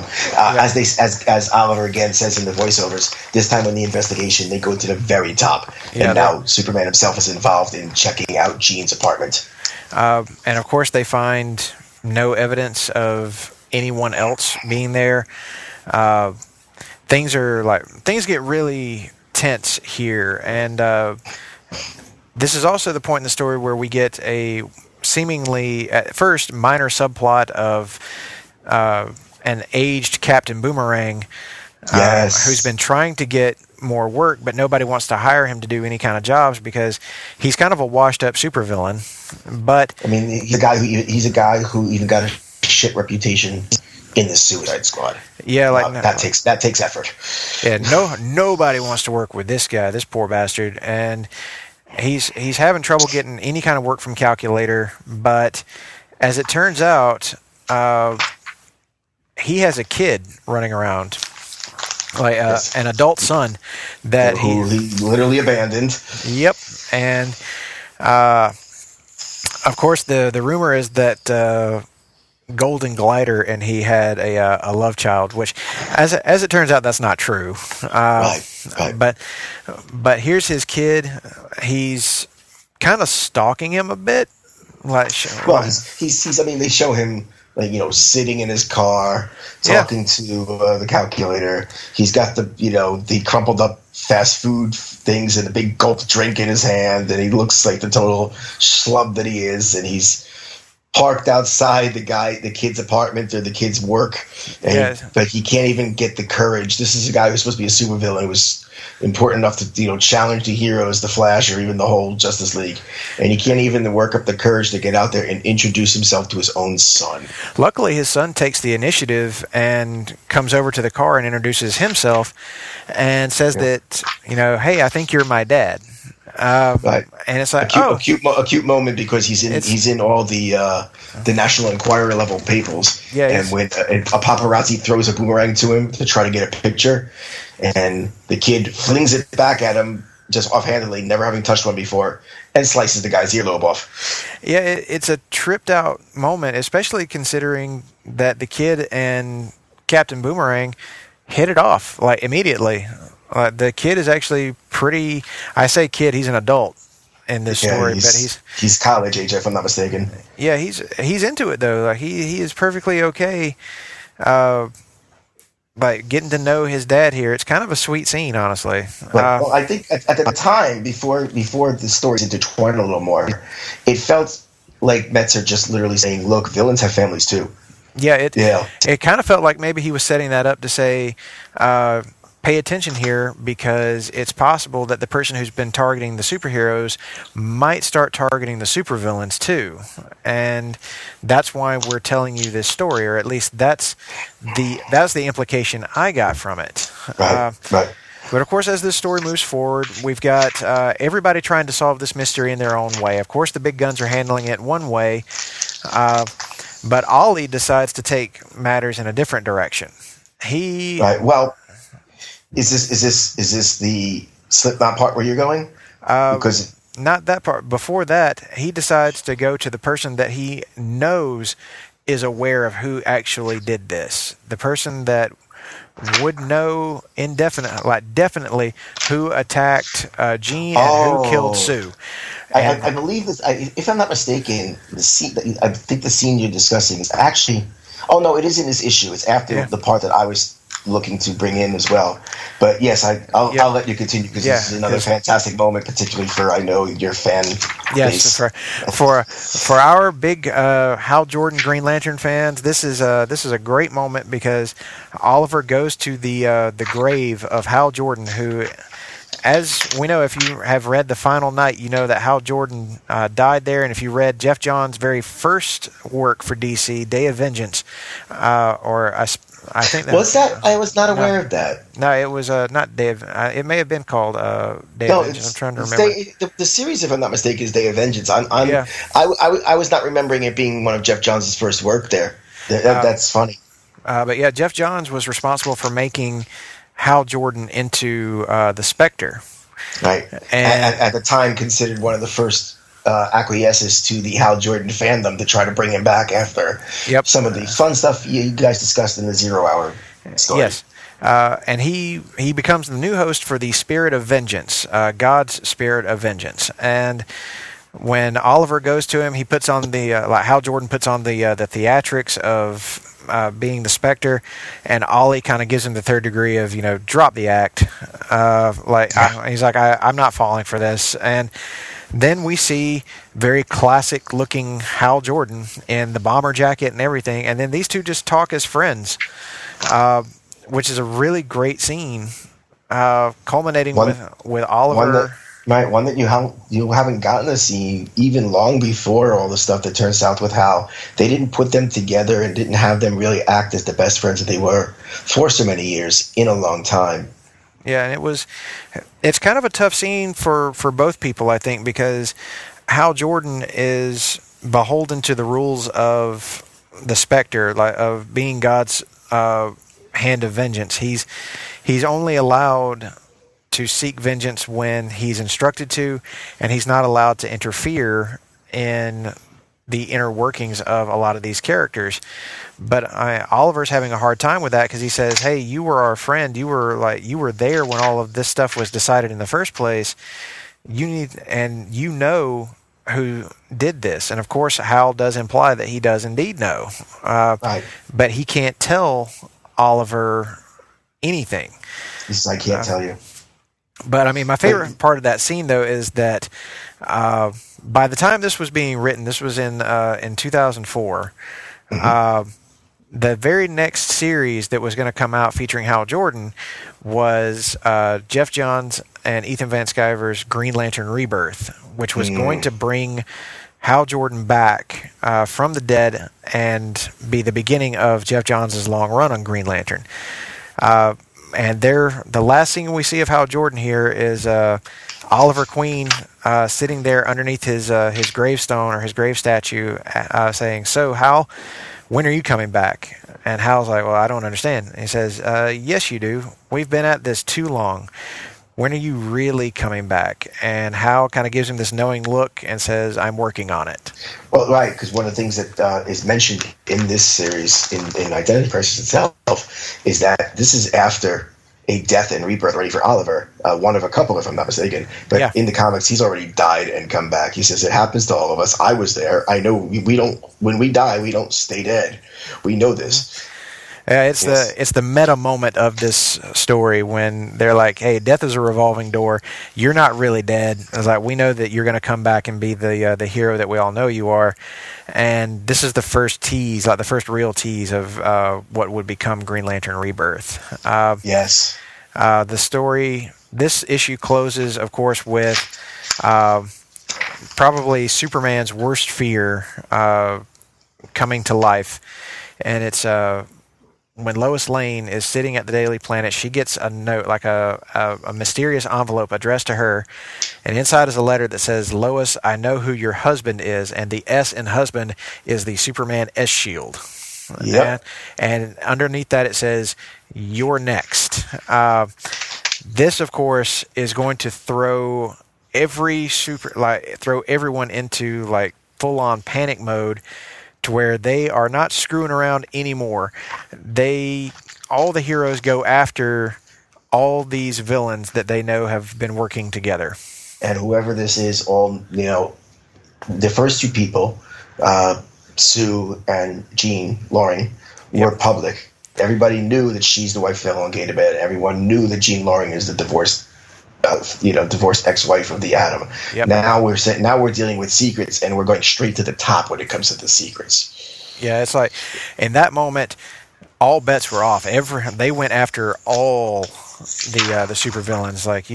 As Oliver again says in the voiceovers, this time in the investigation they go to the very top, and now Superman himself is involved in checking out Jean's apartment. And of course they find no evidence of anyone else being there. Things get really tense here, and this is also the point in the story where we get a seemingly, at first, minor subplot of an aged Captain Boomerang who's been trying to get more work, but nobody wants to hire him to do any kind of jobs because he's kind of a washed-up supervillain. But I mean, he's a guy who even got a shit reputation in the Suicide Squad. Yeah, that takes effort. Yeah, nobody wants to work with this guy, this poor bastard, and he's having trouble getting any kind of work from Calculator. But as it turns out, he has a kid running around, an adult son that he literally abandoned. Yep, and of course the rumor is that Golden Glider and he had a love child, which as it turns out that's not true. Right. But here's his kid. He's kind of stalking him a bit. He's. I mean, they show him sitting in his car talking to the Calculator. He's got the crumpled up fast food things and a big gulp drink in his hand, and he looks like the total schlub that he is, and he's parked outside the kid's apartment or the kid's work, but he can't even get the courage. This is a guy who's supposed to be a supervillain who was important enough to challenge the heroes, the Flash, or even the whole Justice League, and he can't even work up the courage to get out there and introduce himself to his own son. Luckily, his son takes the initiative and comes over to the car and introduces himself and says that, hey, I think you're my dad. Right. And it's like a cute moment because he's in all the National Enquirer level papers. Yeah, and when a paparazzi throws a boomerang to him to try to get a picture, and the kid flings it back at him just offhandedly, never having touched one before, and slices the guy's earlobe off. Yeah, it's a tripped out moment, especially considering that the kid and Captain Boomerang hit it off immediately. The kid is actually pretty. I say kid; he's an adult in this story, but he's college age, if I'm not mistaken. Yeah, he's into it though. He is perfectly okay. Getting to know his dad here, it's kind of a sweet scene, honestly. Well, I think at the time before the stories intertwined a little more, it felt like Metzer just literally saying, "Look, villains have families too." Yeah, it kind of felt like maybe he was setting that up to say. Pay attention here because it's possible that the person who's been targeting the superheroes might start targeting the supervillains too. And that's why we're telling you this story, or at least that's the implication I got from it. Right. But of course, as this story moves forward, we've got everybody trying to solve this mystery in their own way. Of course, the big guns are handling it one way, but Ollie decides to take matters in a different direction. Right. Well, is this the Slipknot part where you're going? Because Not that part. Before that, he decides to go to the person that he knows is aware of who actually did this. The person that would know definitely who attacked Jean and who killed Sue. I believe this. If I'm not mistaken, the scene. I think the scene you're discussing is actually. Oh no, it is in this issue. It's after the part that I was looking to bring in as well. But yes, I'll let you continue because this is another fantastic moment, particularly for I know your fan base. For our big Hal Jordan Green Lantern fans, this is a great moment because Oliver goes to the grave of Hal Jordan, who, as we know, if you have read The Final Night, you know that Hal Jordan died there. And if you read Jeff Johns' very first work for DC, Day of Vengeance, I think that was that. I was not aware of that. No, it was not Day of. It may have been called Day of Vengeance. I'm trying to remember. The series, if I'm not mistaken, is Day of Vengeance. I was not remembering it being one of Jeff Johns' first work there. That's funny. But yeah, Jeff Johns was responsible for making Hal Jordan into the Spectre. Right. And at the time considered one of the first acquiesces to the Hal Jordan fandom to try to bring him back after some of the fun stuff you guys discussed in the 0 Hour story. Yes. And he becomes the new host for the Spirit of Vengeance, God's Spirit of Vengeance. And when Oliver goes to him, he puts on Hal Jordan puts on the theatrics of being the Spectre, and Ollie kind of gives him the third degree of, drop the act. He's like, I'm not falling for this. And then we see very classic looking Hal Jordan in the bomber jacket and everything. And then these two just talk as friends, which is a really great scene, culminating with Oliver. One that you haven't gotten to see even long before all the stuff that turned south with Hal. They didn't put them together and didn't have them really act as the best friends that they were for so many years in a long time. Yeah, and it's kind of a tough scene for both people, I think, because Hal Jordan is beholden to the rules of the Spectre, of being God's hand of vengeance. He's only allowed to seek vengeance when he's instructed to, and he's not allowed to interfere in the inner workings of a lot of these characters. But Oliver's having a hard time with that because he says, hey, you were our friend. You were there when all of this stuff was decided in the first place. You know who did this. And of course, Hal does imply that he does indeed know. Right. But he can't tell Oliver anything. He says, I can't tell you. But I mean, my favorite part of that scene, though, is that by the time this was being written, this was in 2004. Mm-hmm. The very next series that was going to come out featuring Hal Jordan was Jeff Johns and Ethan Van Sciver's Green Lantern Rebirth, which was going to bring Hal Jordan back from the dead and be the beginning of Jeff Johns' long run on Green Lantern. And the last thing we see of Hal Jordan here is Oliver Queen sitting there underneath his gravestone or his grave statue, saying, "So Hal, when are you coming back?" And Hal's like, "Well, I don't understand." And he says, "Yes, you do. We've been at this too long. When are you really coming back?" And Hal kind of gives him this knowing look and says, "I'm working on it." Well, right, because one of the things that is mentioned in this series, in Identity Crisis itself, is that this is after a death and rebirth already for Oliver, one of a couple, if I'm not mistaken. But in the comics, he's already died and come back. He says, it happens to all of us. I was there. I know we don't. When we die, we don't stay dead. We know this. Yeah, it's the meta moment of this story when they're like, "Hey, death is a revolving door. You're not really dead." It's like, we know that you're going to come back and be the hero that we all know you are. And this is the first tease, like the first real tease of what would become Green Lantern Rebirth. Yes. The story. This issue closes, of course, with probably Superman's worst fear coming to life, and it's when Lois Lane is sitting at the Daily Planet. She gets a note, like a mysterious envelope addressed to her, and inside is a letter that says, "Lois, I know who your husband is," and the S in husband is the Superman S shield. Yep. And underneath that it says, "You're next." This, of course, is going to throw throw everyone into like full on panic mode, to where they are not screwing around anymore. All the heroes go after all these villains that they know have been working together. And whoever this is, the first two people, Sue and Jean Loring, were public. Everybody knew that she's the wife fell on Gate of Bed. Everyone knew that Jean Loring is the divorced ex-wife of the Atom. Yep. Now we're dealing with secrets, and we're going straight to the top when it comes to the secrets. Yeah, it's like in that moment, all bets were off. They went after all the supervillains. Like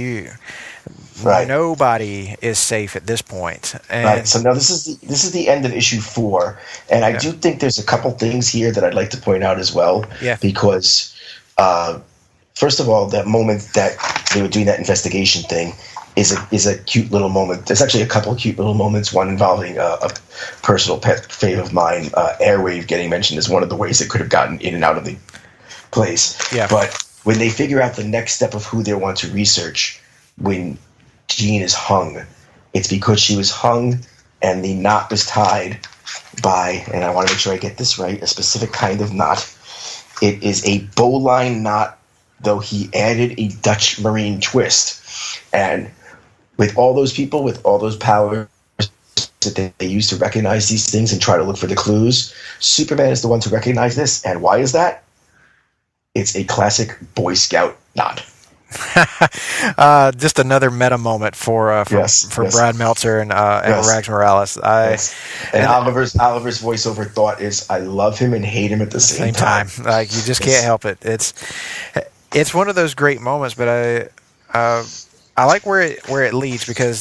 nobody is safe at this point. And right. So now this is the end of issue 4, and I do think there's a couple things here that I'd like to point out as well. Yeah. Because first of all, that moment that they were doing that investigation thing is a cute little moment. There's actually a couple of cute little moments. One involving a personal pet fave of mine, Airwave, getting mentioned as one of the ways it could have gotten in and out of the place. Yeah. But when they figure out the next step of who they want to research, when Jean is hung, it's because she was hung and the knot was tied by, and I want to make sure I get this right, a specific kind of knot. It is a bowline knot, though he added a Dutch marine twist. And with all those people, with all those powers that they use to recognize these things and try to look for the clues, Superman is the one to recognize this. And why is that? It's a classic Boy Scout knot. Just another meta moment for Brad Meltzer and Rags Morales. And Oliver's voiceover thought is, I love him and hate him at the same time. Like, you just can't help it. It's one of those great moments, but I like where it leads, because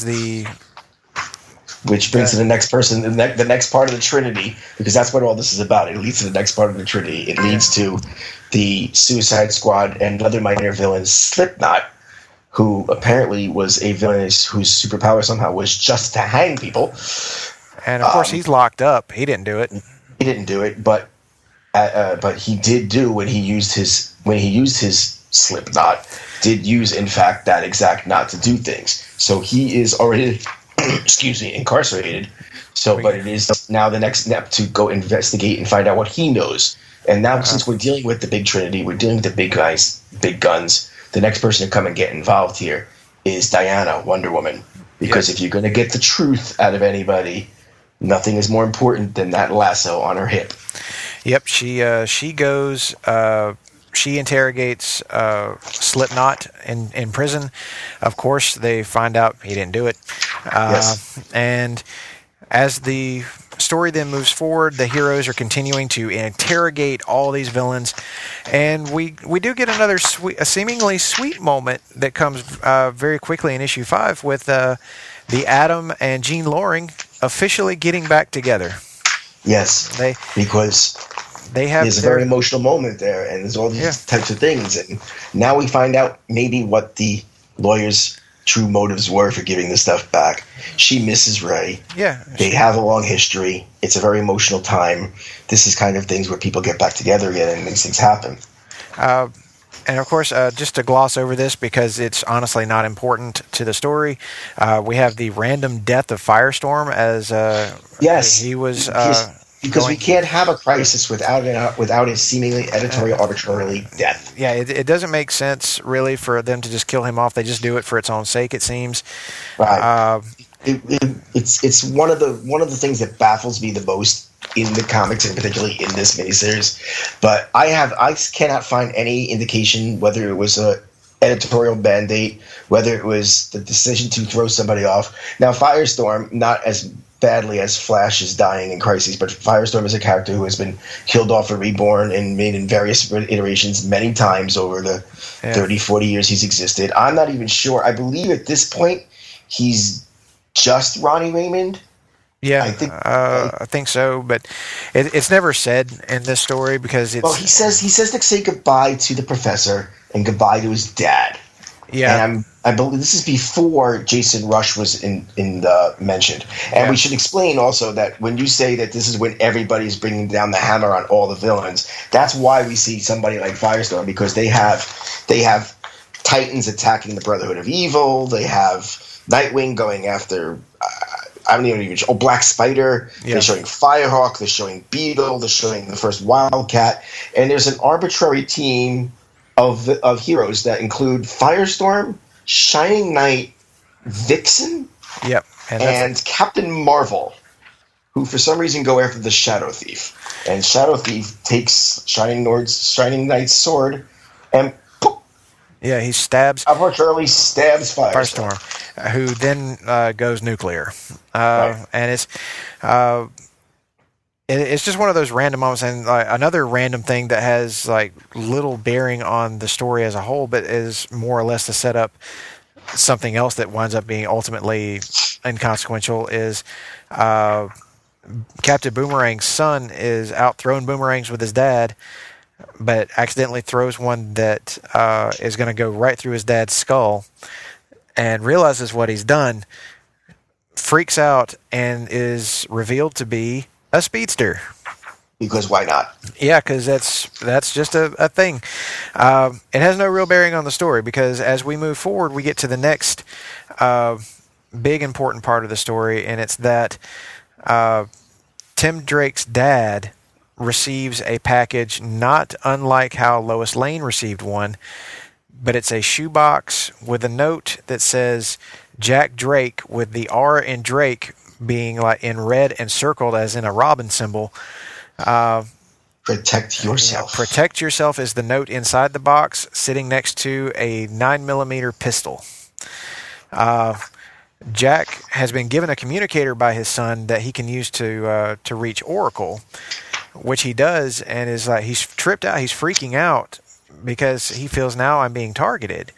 which brings to the next person, the next part of the Trinity, because that's what all this is about. It leads to the next part of the Trinity. It leads to the Suicide Squad and other minor villains, Slipknot, who apparently was a villain whose superpower somehow was just to hang people. And of course, he's locked up. He didn't do it. He didn't do it, but he did do when he used his Slipknot. Did use, in fact, that exact knot to do things. So he is already, incarcerated. But it is now the next step to go investigate and find out what he knows. And now, since we're dealing with the big Trinity, we're dealing with the big guys, big guns, the next person to come and get involved here is Diana, Wonder Woman. Because if you're going to get the truth out of anybody, nothing is more important than that lasso on her hip. Yep, she goes... She interrogates Slipknot in prison. Of course, they find out he didn't do it. And as the story then moves forward, the heroes are continuing to interrogate all these villains. And we do get a seemingly sweet moment that comes very quickly in issue 5 with the Atom and Jean Loring officially getting back together. Yes, because... there's a very emotional moment there, and there's all these types of things. And now we find out maybe what the lawyer's true motives were for giving this stuff back. She misses Ray. Yeah. They have a long history. It's a very emotional time. This is kind of things where people get back together again and these things happen. And of course, just to gloss over this, because it's honestly not important to the story, we have the random death of Firestorm as he was... Because we can't have a crisis without a seemingly editorial arbitrarily death. Yeah, it doesn't make sense really for them to just kill him off. They just do it for its own sake, it seems. Right. It's one of the things that baffles me the most in the comics, and particularly in this miniseries. But I cannot find any indication whether it was a editorial mandate, whether it was the decision to throw somebody off. Now, Firestorm, not as badly as Flash is dying in Crises, but Firestorm is a character who has been killed off and reborn and made in various iterations many times over the 30, 40 years he's existed. I'm not even sure. I believe at this point he's just Ronnie Raymond. Yeah, I think so, but it's never said in this story because it's... Well, he says to say goodbye to the professor and goodbye to his dad. Yeah, and I believe this is before Jason Rush was mentioned. And we should explain also that when you say that this is when everybody's bringing down the hammer on all the villains, that's why we see somebody like Firestorm, because they have Titans attacking the Brotherhood of Evil. They have Nightwing going after. I don't even. Black Spider. Yeah. They're showing Firehawk. They're showing Beetle. They're showing the first Wildcat. And there's an arbitrary team of heroes that include Firestorm, Shining Knight, Vixen, Yep. and Captain Marvel, who for some reason go after the Shadow Thief. And Shadow Thief takes Shining Knight's sword and poof, yeah, he stabs arbitrarily stabs Firestorm. who then goes nuclear. Right. And it's just one of those random moments, and another random thing that has like little bearing on the story as a whole, but is more or less to set up something else that winds up being ultimately inconsequential is Captain Boomerang's son is out throwing boomerangs with his dad, but accidentally throws one that is going to go right through his dad's skull, and realizes what he's done, freaks out, and is revealed to be a speedster. Because why not? Yeah, because that's just a thing. It has no real bearing on the story, because as we move forward, we get to the next big important part of the story, and it's that Tim Drake's dad receives a package not unlike how Lois Lane received one, but it's a shoebox with a note that says Jack Drake, with the R in Drake being like in red and circled as in a Robin symbol. Protect yourself. Protect yourself is the note inside the box, sitting next to a 9mm pistol. Jack has been given a communicator by his son that he can use to reach Oracle, which he does, and is like he's tripped out. He's freaking out because he feels now I'm being targeted.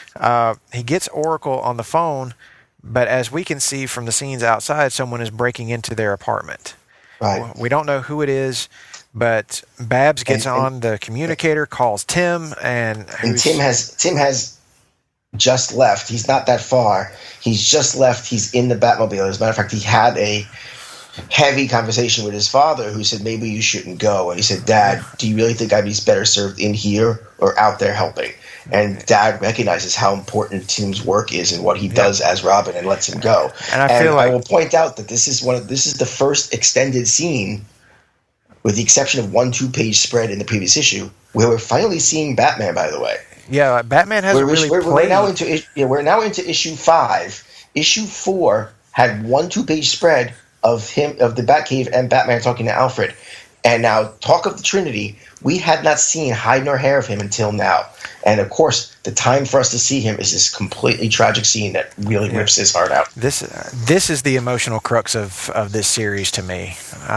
He gets Oracle on the phone, but as we can see from the scenes outside, someone is breaking into their apartment. Right. We don't know who it is, but Babs gets on the communicator, calls Tim, and Tim has just left. He's not that far. He's just left. He's in the Batmobile. As a matter of fact, he had a heavy conversation with his father, who said, maybe you shouldn't go. And he said, Dad, do you really think I'd be better served in here or out there helping? And Dad recognizes how important Tim's work is and what he does as Robin, and lets him go. And I will point out that this is the first extended scene, with the exception of 2-page spread in the previous issue, where we're finally seeing Batman. By the way, yeah, Batman hasn't really played. We're now into issue 5. Issue 4 had 2-page spread of the Batcave and Batman talking to Alfred. And now, talk of the Trinity, we had not seen hide nor hair of him until now. And of course, the time for us to see him is this completely tragic scene that really rips his heart out. This is the emotional crux of this series to me.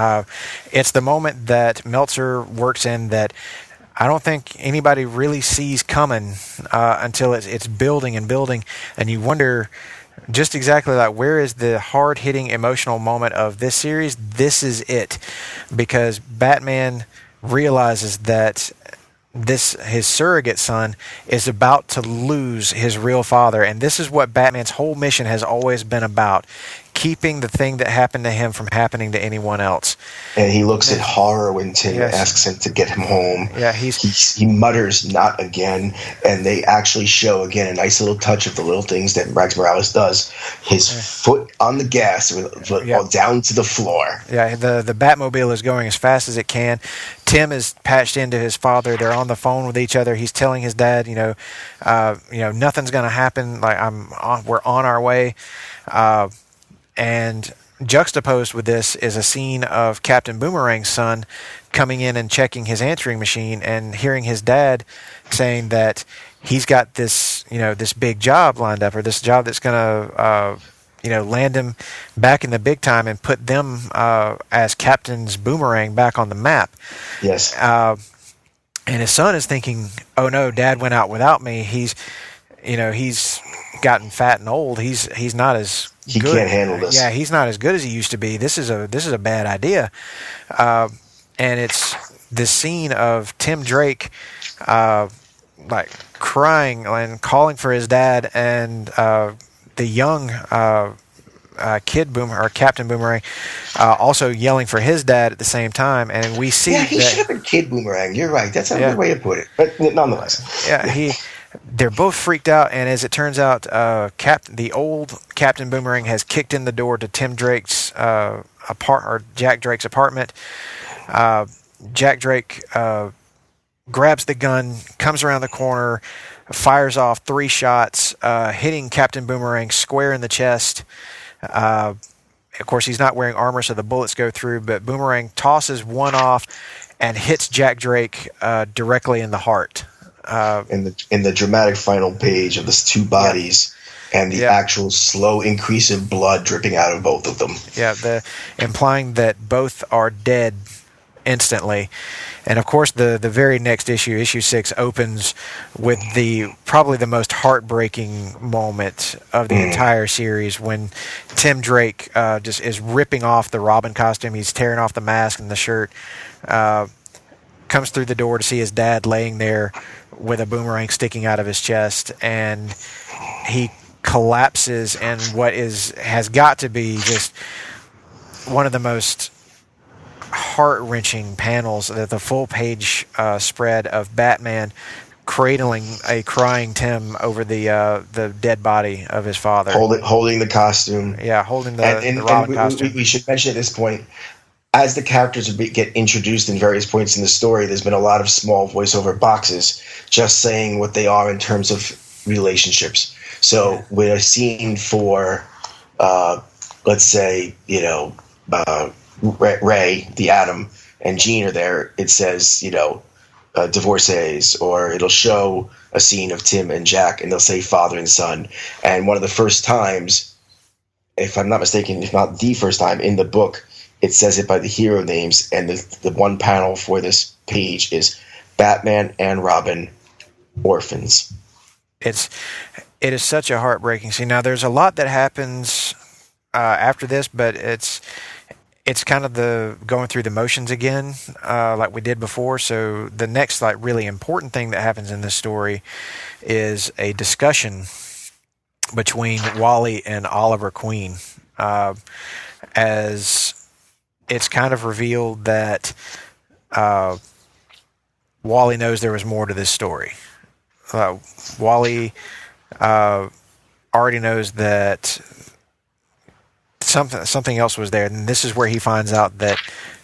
It's the moment that Meltzer works in that I don't think anybody really sees coming until it's building and building, and you wonder just exactly like, where is the hard-hitting emotional moment of this series? This is it, because Batman realizes that his surrogate son is about to lose his real father, and this is what Batman's whole mission has always been about: keeping the thing that happened to him from happening to anyone else. And he looks in horror when Tim asks him to get him home. Yeah, he mutters, "Not again." And they actually show again a nice little touch of the little things that Rags Morales does. His foot on the gas, down to the floor. Yeah, the Batmobile is going as fast as it can. Tim is patched into his father. They're on the phone with each other. He's telling his dad, nothing's going to happen. Like we're on our way. And juxtaposed with this is a scene of Captain Boomerang's son coming in and checking his answering machine and hearing his dad saying that he's got this, this big job lined up, or this job that's going to, land him back in the big time and put them as Captain's Boomerang back on the map. Yes. And his son is thinking, oh no, Dad went out without me. He's gotten fat and old. He's not as He good. Can't handle this. Yeah, he's not as good as he used to be. This is a bad idea. And it's this scene of Tim Drake crying and calling for his dad, and the young Kid Boomer or Captain Boomerang also yelling for his dad at the same time. And we see he should have been Kid Boomerang. You're right. That's a good way to put it. But nonetheless. Yeah, they're both freaked out, and as it turns out, the old Captain Boomerang has kicked in the door to Tim Drake's Jack Drake's apartment. Jack Drake grabs the gun, comes around the corner, fires off 3 shots, hitting Captain Boomerang square in the chest. Of course, he's not wearing armor, so the bullets go through, but Boomerang tosses one off and hits Jack Drake directly in the heart. In the dramatic final page of the 2 bodies and the actual slow increase in blood dripping out of both of them. Yeah, implying that both are dead instantly. And of course, the very next issue 6, opens with probably the most heartbreaking moment of the entire series, when Tim Drake just is ripping off the Robin costume. He's tearing off the mask and the shirt. Comes through the door to see his dad laying there with a boomerang sticking out of his chest, and he collapses in what has got to be just one of the most heart-wrenching panels, the full page spread of Batman cradling a crying Tim over the dead body of his father, holding the costume. Yeah, holding the Robin costume. We should mention at this point, as the characters get introduced in various points in the story, there's been a lot of small voiceover boxes just saying what they are in terms of relationships. So with a scene for, let's say, Ray, the Atom, and Jean are there, it says, divorcees, or it'll show a scene of Tim and Jack, and they'll say father and son. And one of the first times, if I'm not mistaken, if not the first time in the book, it says it by the hero names, and the one panel for this page is Batman and Robin, orphans. It is such a heartbreaking scene. Now, there's a lot that happens after this, but it's kind of the going through the motions again, like we did before. So the next really important thing that happens in this story is a discussion between Wally and Oliver Queen, as it's kind of revealed that Wally knows there was more to this story. Wally already knows that something else was there, and this is where he finds out that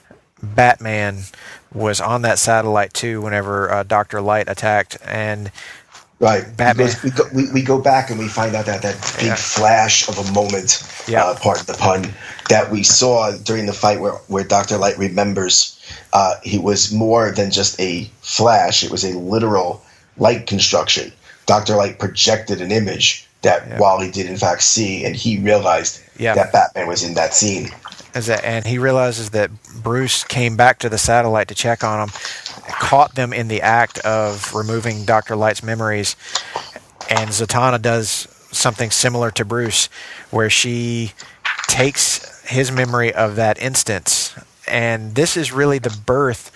Batman was on that satellite too whenever Dr. Light attacked, and right. Batman. We go back and we find out that big flash of a moment, pardon the pun, that we saw during the fight where Dr. Light remembers. He was more than just a flash; it was a literal light construction. Dr. Light projected an image that Wally did in fact see, and he realized that Batman was in that scene. And he realizes that Bruce came back to the satellite to check on him, caught them in the act of removing Dr. Light's memories, and Zatanna does something similar to Bruce, where she takes his memory of that instance, and this is really the birth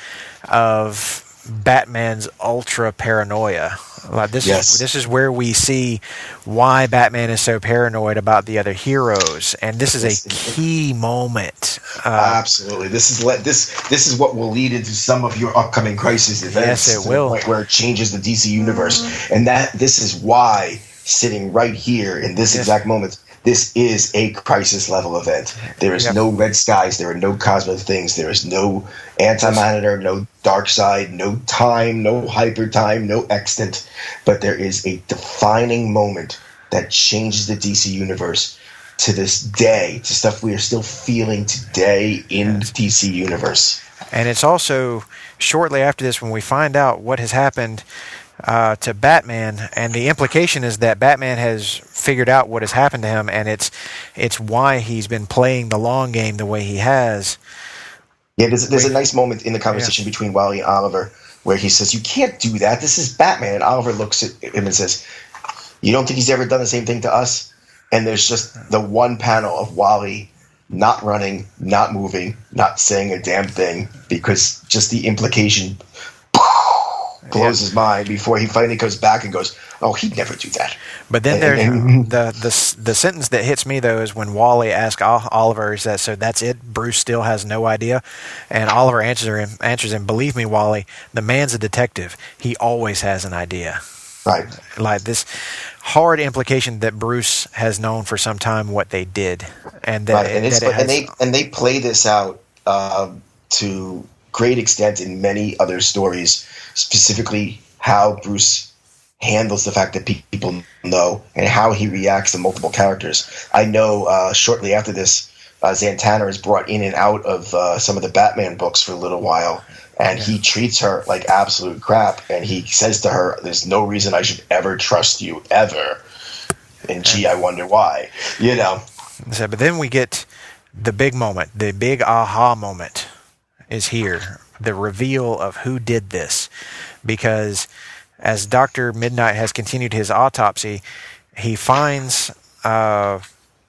of Batman's ultra paranoia. This is where we see why Batman is so paranoid about the other heroes, and this is a key moment. Absolutely, this is what will lead into some of your upcoming Crisis events. Yes, it will. The point where it changes the DC universe, and this is why, sitting right here in this exact moment, this is a Crisis level event. There is no red skies. There are no cosmic things. There is no Anti-Monitor, no Dark Side, no time, no hyper time, no extant. But there is a defining moment that changes the DC universe to this day, to stuff we are still feeling today in the DC universe. And it's also shortly after this when we find out what has happened to Batman, and the implication is that Batman has figured out what has happened to him, and it's why he's been playing the long game the way he has. Yeah, there's a nice moment in the conversation between Wally and Oliver where he says, "You can't do that. This is Batman." And Oliver looks at him and says, "You don't think he's ever done the same thing to us?" And there's just the one panel of Wally not running, not moving, not saying a damn thing, because just the implication blows his mind before he finally comes back and goes, "Oh, he'd never do that." But then there's the sentence that hits me, though, is when Wally asks Oliver, he says, "So that's it? Bruce still has no idea?" And Oliver answers him, "Believe me, Wally, the man's a detective. He always has an idea." Right. Like this hard implication that Bruce has known for some time what they did, and that, right. And they play this out to great extent in many other stories, specifically how Bruce handles the fact that people know and how he reacts to multiple characters. I know shortly after this, Zatanna is brought in and out of some of the Batman books for a little while. And he treats her like absolute crap. And he says to her, there's no reason I should ever trust you, ever. And gee, I wonder why. You know. So, but then we get the big moment. The big aha moment is here. The reveal of who did this. Because as Dr. Midnight has continued his autopsy, he finds the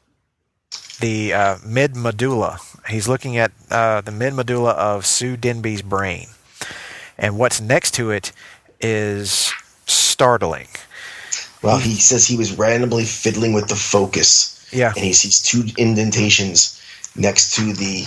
mid-medulla. He's looking at the mid-medulla of Sue Denby's brain. And what's next to it is startling. Well, he says he was randomly fiddling with the focus. Yeah. And he sees 2 indentations next to the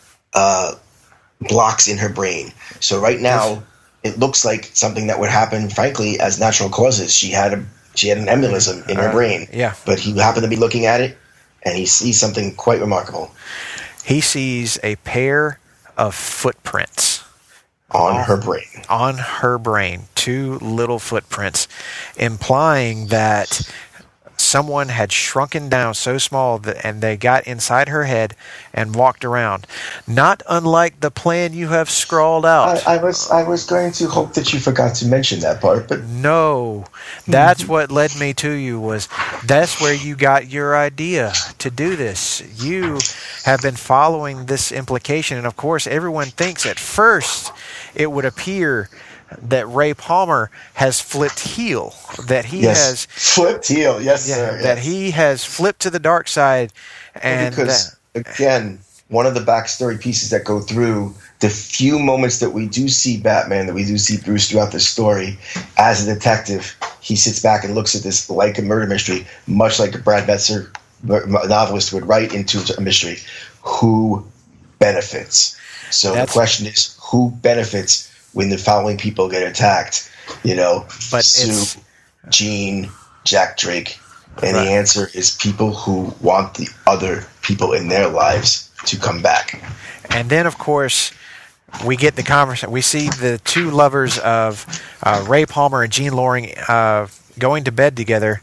blocks in her brain. So right now, it looks like something that would happen, frankly, as natural causes. She had an embolism in her brain. Yeah. But he happened to be looking at it, and he sees something quite remarkable. He sees a pair of footprints on her brain. On her brain. 2 little footprints, implying that someone had shrunken down so small and they got inside her head and walked around. Not unlike the plan you have scrawled out. I was going to hope that you forgot to mention that part, but no, that's what led me to you. That's where you got your idea to do this. You have been following this implication, and of course, everyone thinks at first it would appear that Ray Palmer has flipped heel, that he has flipped heel, sir, that he has flipped to the dark side, and because again, one of the backstory pieces that go through the few moments that we do see Batman, that we do see Bruce throughout the story, as a detective, he sits back and looks at this like a murder mystery, much like a Brad Betzer novelist would write into a mystery. Who benefits? So the question is, who benefits when the following people get attacked? You know, but Sue, Jean, Jack Drake. And the answer is people who want the other people in their lives to come back. And then, of course, we get the conversation. We see the 2 lovers of Ray Palmer and Jean Loring going to bed together.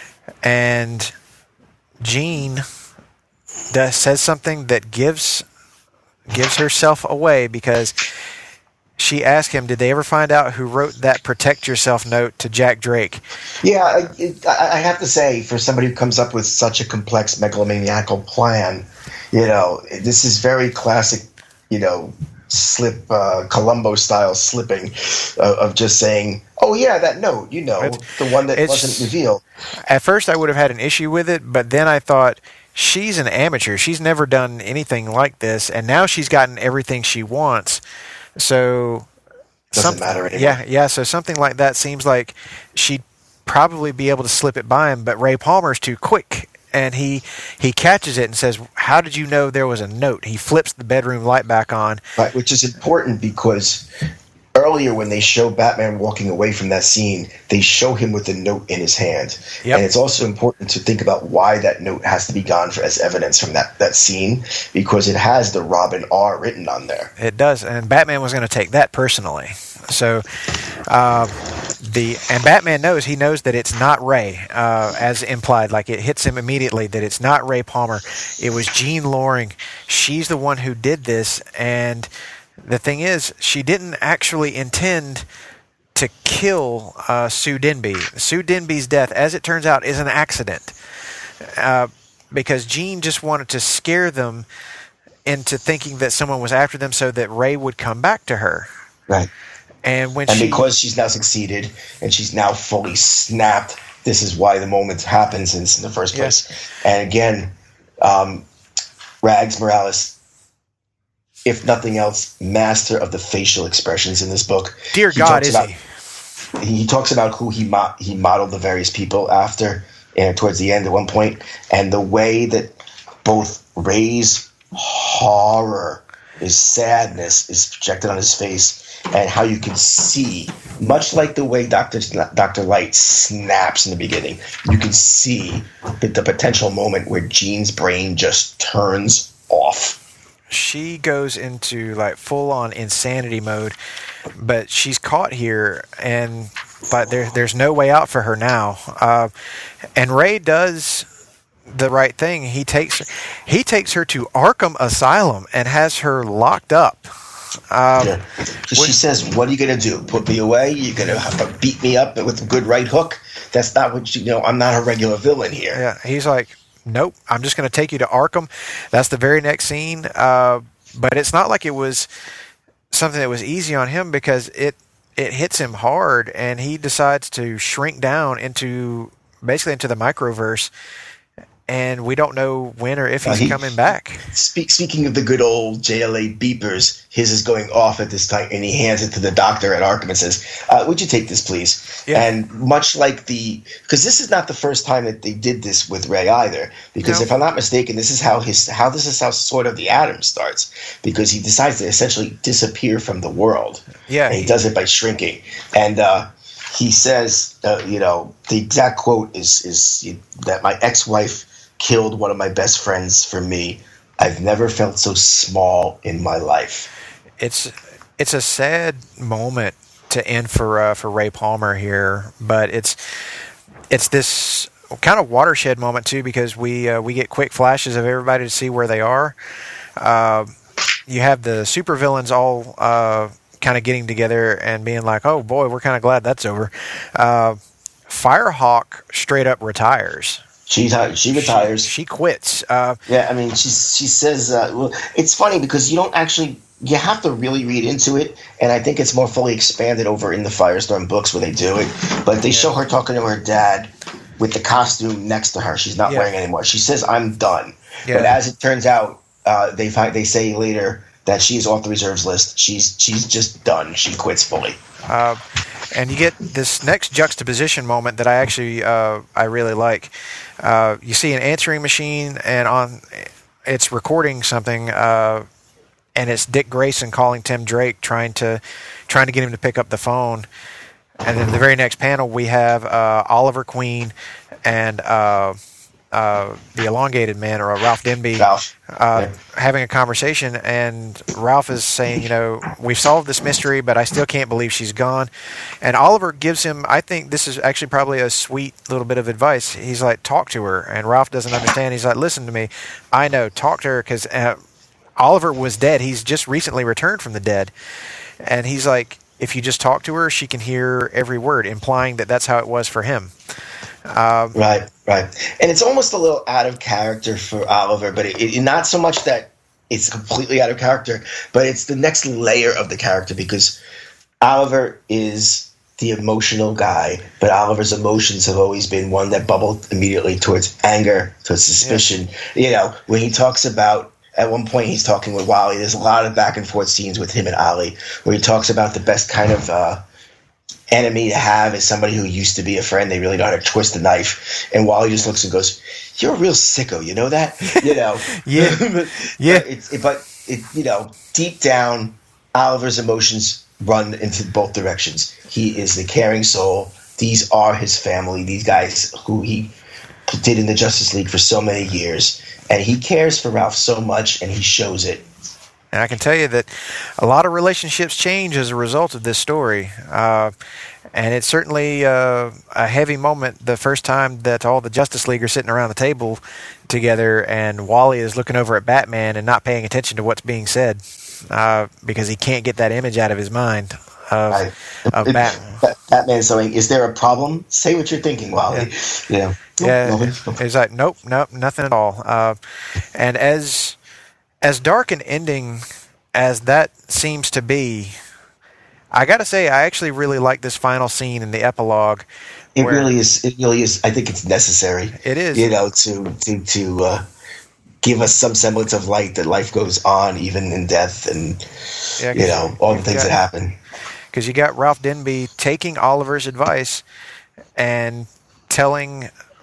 And Jean says something that gives herself away, because she asked him, did they ever find out who wrote that protect yourself note to Jack Drake? Yeah, I have to say, for somebody who comes up with such a complex megalomaniacal plan, you know, this is very classic, you know, slip, Columbo-style slipping of just saying, oh, yeah, that note, you know, the one that wasn't revealed. At first, I would have had an issue with it, but then I thought, she's an amateur. She's never done anything like this, and now she's gotten everything she wants. So doesn't matter anymore. Yeah. So something like that seems like she'd probably be able to slip it by him, but Ray Palmer's too quick, and he catches it and says, "How did you know there was a note?" He flips the bedroom light back on, right, which is important because earlier when they show Batman walking away from that scene, they show him with the note in his hand. Yep. And it's also important to think about why that note has to be gone as evidence from that scene, because it has the Robin R written on there. It does, and Batman was going to take that personally. So and Batman knows that it's not Ray, as implied. Like, it hits him immediately that it's not Ray Palmer. It was Jean Loring. She's the one who did this, and the thing is, she didn't actually intend to kill Sue Denby. Sue Denby's death, as it turns out, is an accident, because Jean just wanted to scare them into thinking that someone was after them so that Ray would come back to her. Right. And because she's now succeeded and she's now fully snapped, this is why the moment happens in the first place. Yes. And again, Rags Morales, if nothing else, master of the facial expressions in this book. Dear God, is he? He talks about who he modeled the various people after, and towards the end at one point, and the way that both Ray's horror his sadness is projected on his face, and how you can see, much like the way Dr. Light snaps in the beginning, you can see the potential moment where Jean's brain just turns off. She goes into like full-on insanity mode, but she's caught here, but there's no way out for her now. And Ray does the right thing. He takes her to Arkham Asylum and has her locked up. She says, "What are you going to do? Put me away? You're going to have to beat me up with a good right hook? That's not what you know. I'm not a regular villain here." Yeah, he's like, "Nope, I'm just going to take you to Arkham." That's the very next scene. But it's not like it was something that was easy on him, because it hits him hard, and he decides to shrink down into the microverse. And we don't know when or if he's coming back. Speaking of the good old JLA beepers, his is going off at this time, and he hands it to the doctor at Arkham and says, "Would you take this, please?" Yeah. And much like because this is not the first time that they did this with Ray either. Because if I'm not mistaken, this is how sort of the Atom starts. Because he decides to essentially disappear from the world. Yeah, and he does it by shrinking. And he says, the exact quote is that my ex-wife killed one of my best friends for me. I've never felt so small in my life. It's a sad moment to end for Ray Palmer here, but it's this kind of watershed moment too, because we get quick flashes of everybody to see where they are. You have the supervillains all kind of getting together and being like, "Oh boy, we're kind of glad that's over." Firehawk straight up retires. She retires. She quits. Yeah, I mean, she says, well, it's funny because you have to really read into it, and I think it's more fully expanded over in the Firestorm books where they do it. But they show her talking to her dad with the costume next to her. She's not wearing it anymore. She says, "I'm done." Yeah. But as it turns out, they say later that she's off the reserves list. She's just done. She quits fully. And you get this next juxtaposition moment that I actually I really like. You see an answering machine, and it's recording something, and it's Dick Grayson calling Tim Drake, trying to get him to pick up the phone. And then the very next panel, we have Oliver Queen and the Elongated Man, or Ralph Denby, having a conversation, and Ralph is saying, "We've solved this mystery, but I still can't believe she's gone." And Oliver gives him, I think this is actually probably a sweet little bit of advice. He's like, "Talk to her." And Ralph doesn't understand. He's like, "Listen to me. I know. Talk to her," because Oliver was dead. He's just recently returned from the dead. And he's like, if you just talk to her, she can hear every word, implying that that's how it was for him. Right. And it's almost a little out of character for Oliver, but it not so much that it's completely out of character, but it's the next layer of the character, because Oliver is the emotional guy, but Oliver's emotions have always been one that bubbled immediately towards anger, towards suspicion. Yeah. When he talks about, at one point he's talking with Wally, there's a lot of back and forth scenes with him and Ollie, where he talks about the best kind of enemy to have is somebody who used to be a friend. They really know how to twist a knife. And Wally just looks and goes, "You're a real sicko, you know that?" But deep down, Oliver's emotions run into both directions. He is the caring soul. These are his family. These guys who he did in the Justice League for so many years. And he cares for Ralph so much, and he shows it. And I can tell you that a lot of relationships change as a result of this story. And it's certainly a heavy moment the first time that all the Justice League are sitting around the table together, and Wally is looking over at Batman and not paying attention to what's being said because he can't get that image out of his mind of Batman. Batman's saying, "Is there a problem? Say what you're thinking, Wally." Yeah. He's like, nope, nothing at all. And as dark an ending as that seems to be, I got to say, I actually really like this final scene in the epilogue. It really is. I think it's necessary. It is. To give us some semblance of light that life goes on even in death, and all the things that happen. Because you got Ralph Denby taking Oliver's advice and telling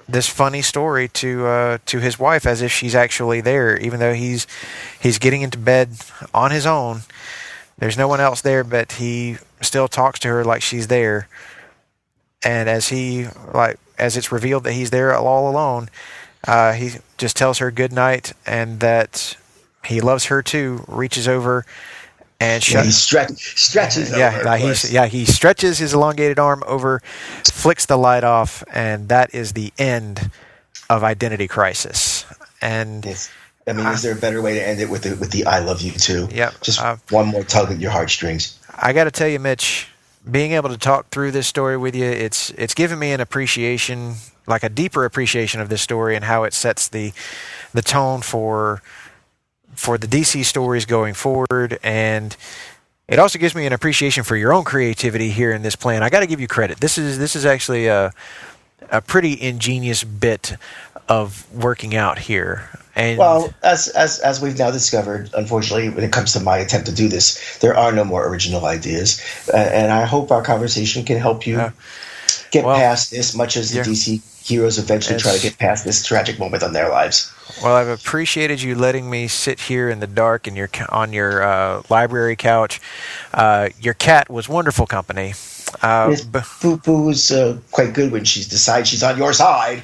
this funny story to his wife as if she's actually there, even though he's getting into bed on his own. There's no one else there, but he still talks to her like she's there. And as it's revealed that he's there all alone, he just tells her good night and that he loves her too. Reaches over and he stretches. He stretches his elongated arm over, flicks the light off, and that is the end of Identity Crisis. And yes. I mean, is there a better way to end it with the "I love you too"? Yeah, just one more tug at your heartstrings. I got to tell you, Mitch, being able to talk through this story with you, it's given me an appreciation, like a deeper appreciation of this story and how it sets the tone for the DC stories going forward. And it also gives me an appreciation for your own creativity here in this plan. I got to give you credit. This is actually a pretty ingenious bit of working out here. And well, as we've now discovered, unfortunately, when it comes to my attempt to do this, there are no more original ideas. And I hope our conversation can help you get past this, much as the DC heroes eventually try to get past this tragic moment on their lives. Well, I've appreciated you letting me sit here in the dark on your library couch. Your cat was wonderful company. Boo Boo's quite good when she decides she's on your side.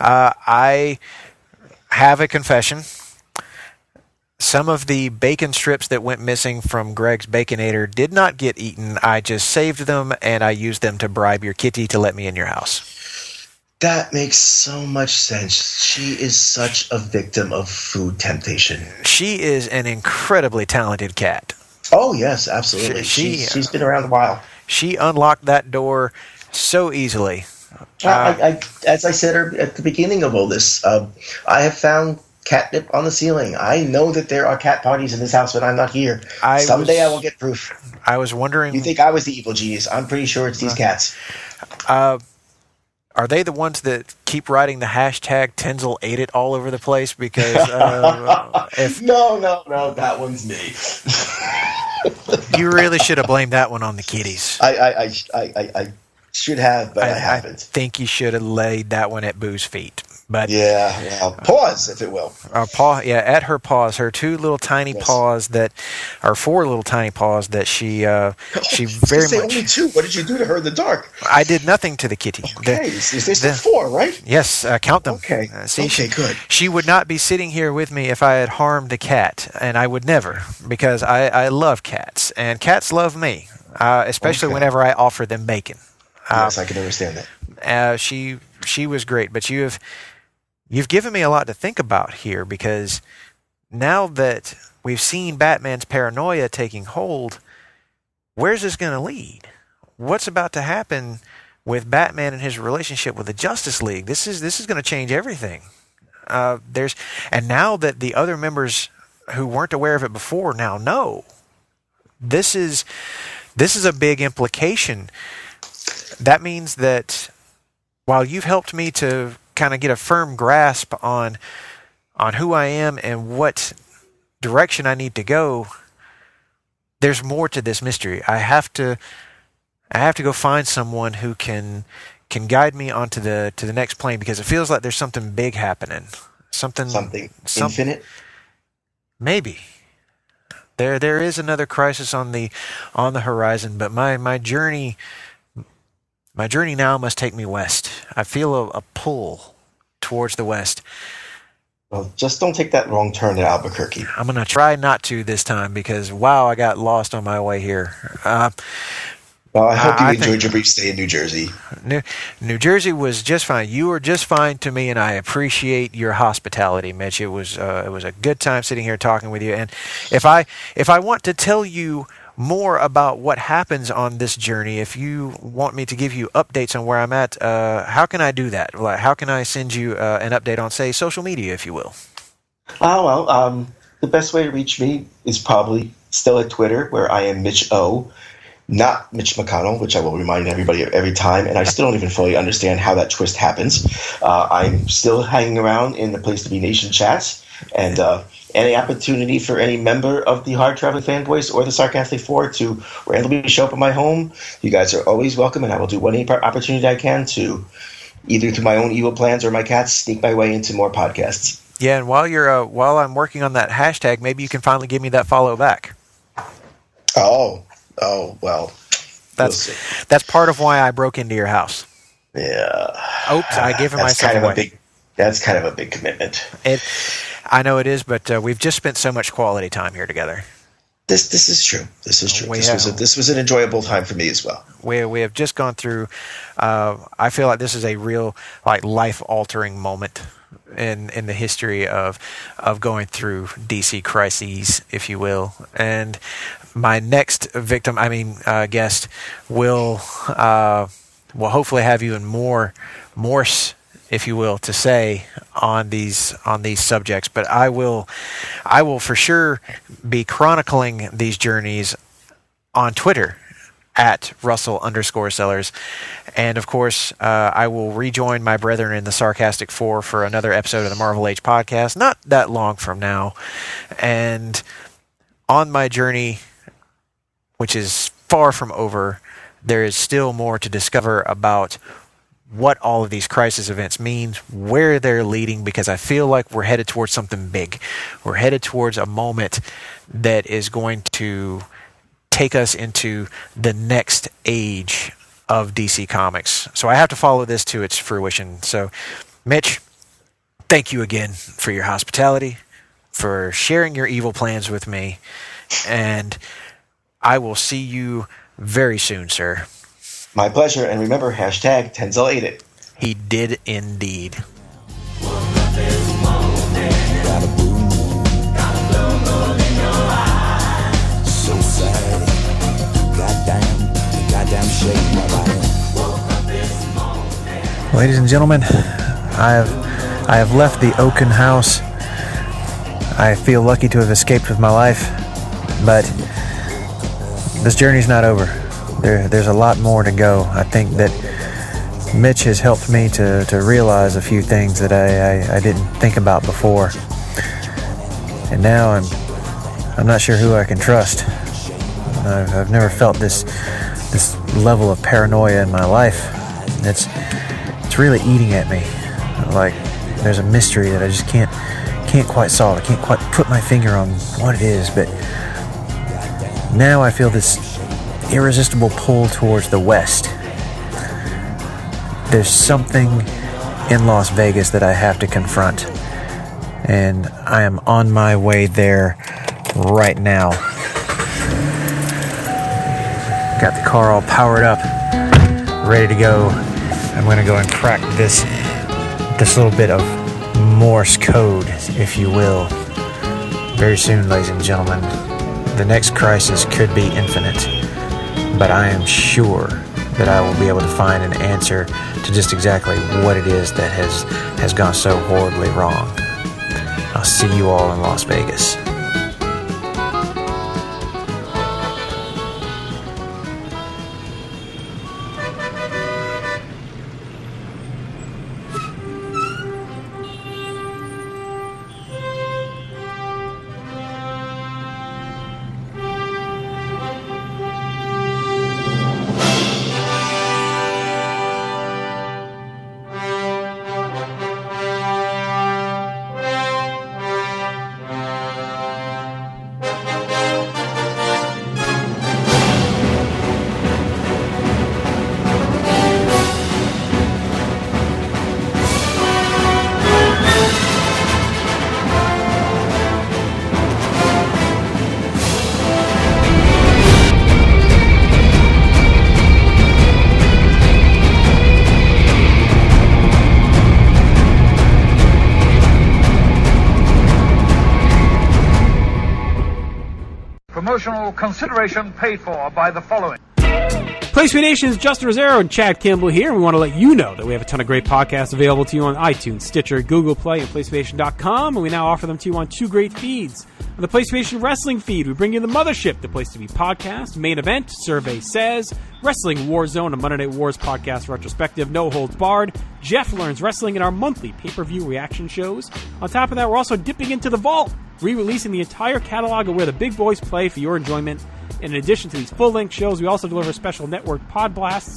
I have a confession. Some of the bacon strips that went missing from Greg's Baconator did not get eaten. I just saved them, and I used them to bribe your kitty to let me in your house. That makes so much sense. She is such a victim of food temptation. She is an incredibly talented cat. Oh, yes, absolutely. She's been around a while. She unlocked that door so easily. As I said at the beginning of all this, I have found catnip on the ceiling. I know that there are cat parties in this house when I'm not here. Someday I will get proof. I was wondering... You think I was the evil genius. I'm pretty sure it's these cats. Are they the ones that keep writing the hashtag Tenzel ate it all over the place? Because No, that one's me. You really should have blamed that one on the kitties. I should have, but I haven't. I think you should have laid that one at Boo's feet. But pause, if it will. At her paws, her two little tiny paws that are four little tiny paws that she very much. Only two. What did you do to her in the dark? I did nothing to the kitty. Okay, is this the four, right? Yes, count them. Okay. Good. She would not be sitting here with me if I had harmed the cat, and I would never, because I love cats, and cats love me, especially whenever I offer them bacon. Yes, I can understand that. She was great, but You've given me a lot to think about here, because now that we've seen Batman's paranoia taking hold, where's this going to lead? What's about to happen with Batman and his relationship with the Justice League? This is going to change everything. And now that the other members who weren't aware of it before now know, this is a big implication. That means that while you've helped me to kind of get a firm grasp on who I am and what direction I need to go, there's more to this mystery. I have to go find someone who can guide me onto the next plane, because it feels like there's something big happening. Something infinite? Maybe. There is another crisis on the horizon, but my journey now must take me west. I feel a pull towards the west. Well, just don't take that wrong turn at Albuquerque. I'm going to try not to this time, because, wow, I got lost on my way here. Well, I hope you enjoyed your brief stay in New Jersey. New Jersey was just fine. You were just fine to me, and I appreciate your hospitality, Mitch. It was a good time sitting here talking with you. And if I want to tell you more about what happens on this journey, if you want me to give you updates on where I'm at, how can I do that? Like, how can I send you an update on, say, social media, if you will? The best way to reach me is probably still at Twitter, where I am Mitch O, not Mitch McConnell, which I will remind everybody of every time, and I still don't even fully understand how that twist happens. I'm still hanging around in the Place to Be Nation chats, and any opportunity for any member of the Hard Traveling Fanboys or the Sarcastic Four to randomly show up at my home, you guys are always welcome, and I will do any opportunity I can to either through my own evil plans or my cats, sneak my way into more podcasts. Yeah, and while I'm working on that hashtag, maybe you can finally give me that follow back. Oh, well. That's part of why I broke into your house. Yeah. Oops, I gave myself away. That's kind of a big commitment. I know it is, but we've just spent so much quality time here together. This is true. This was an enjoyable time for me as well. We have just gone through. I feel like this is a real life altering moment in the history of going through DC crises, if you will. And my next guest will hopefully have even more, if you will, to say on these subjects. But I will for sure be chronicling these journeys on Twitter at Russell_Sellers. And of course, I will rejoin my brethren in the Sarcastic Four for another episode of the Marvel Age podcast, not that long from now. And on my journey, which is far from over, there is still more to discover about what all of these crisis events mean, where they're leading, because I feel like we're headed towards something big. We're headed towards a moment that is going to take us into the next age of DC Comics. So I have to follow this to its fruition. So, Mitch, thank you again for your hospitality, for sharing your evil plans with me, and I will see you very soon, sir. My pleasure, and remember, hashtag Tenzel ate it. He did indeed. So sad. Goddamn shake my body. Ladies and gentlemen, I have left the Oaken house. I feel lucky to have escaped with my life, but this journey's not over. There's a lot more to go. I think that Mitch has helped me to realize a few things that I didn't think about before. And now I'm not sure who I can trust. I've never felt this level of paranoia in my life. It's really eating at me. Like there's a mystery that I just can't quite solve. I can't quite put my finger on what it is, but now I feel this irresistible pull towards the west. There's something in Las Vegas that I have to confront, and I am on my way there right now. Got the car all powered up, ready to go. I'm going to go and crack this little bit of Morse code, if you will. Very soon, ladies and gentlemen, the next crisis could be infinite. But I am sure that I will be able to find an answer to just exactly what it is that has gone so horribly wrong. I'll see you all in Las Vegas. Promotional consideration paid for by the following. PlayStation Nation's Justin Rosero and Chad Kimball here, and we want to let you know that we have a ton of great podcasts available to you on iTunes, Stitcher, Google Play, and PlayStation.com, and we now offer them to you on two great feeds. On the PlayStation Wrestling feed, we bring you the Mothership, the place to be podcast, Main Event, Survey Says, Wrestling Warzone, a Monday Night Wars podcast retrospective, No Holds Barred, Jeff Learns Wrestling, and our monthly pay-per-view reaction shows. On top of that, we're also dipping into the vault, re-releasing the entire catalog of where the big boys play for your enjoyment. In addition to these full-length shows, we also deliver special network pod blasts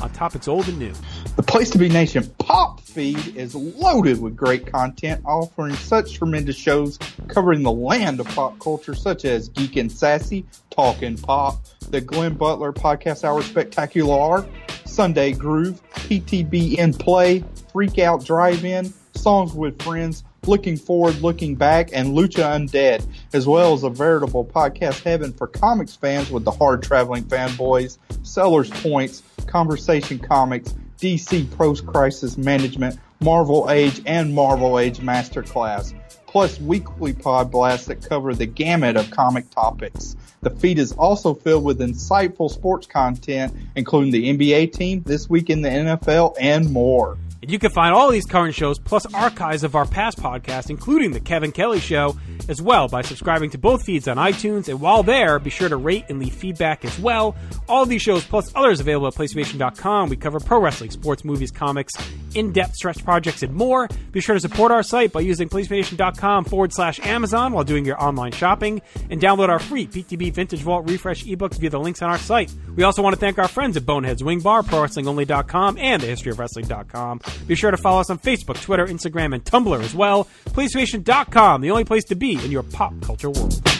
on topics old and new. The Place to Be Nation Pop feed is loaded with great content, offering such tremendous shows covering the land of pop culture, such as Geekin' Sassy, Talkin' Pop, the Glenn Butler Podcast Hour Spectacular, Sunday Groove, PTB in Play, Freak Out Drive-In, Songs with Friends, Looking Forward, Looking Back, and Lucha Undead, as well as a veritable podcast heaven for comics fans with the hard-traveling fanboys, Sellers Points, Conversation Comics, DC Post-Crisis Management, Marvel Age, and Marvel Age Masterclass, plus weekly pod blasts that cover the gamut of comic topics. The feed is also filled with insightful sports content, including the NBA team, This Week in the NFL, and more. And you can find all these current shows, plus archives of our past podcasts, including The Kevin Kelly Show, as well by subscribing to both feeds on iTunes. And while there, be sure to rate and leave feedback as well. All of these shows, plus others available at PlayStation.com. We cover pro wrestling, sports, movies, comics, in-depth stretch projects, and more. Be sure to support our site by using PlayStation.com/Amazon while doing your online shopping. And download our free PTB Vintage Vault Refresh ebooks via the links on our site. We also want to thank our friends at Boneheads Wing Bar, ProWrestlingOnly.com, and TheHistoryOfWrestling.com. Be sure to follow us on Facebook, Twitter, Instagram, and Tumblr as well. PlayStation.com, the only place to be in your pop culture world.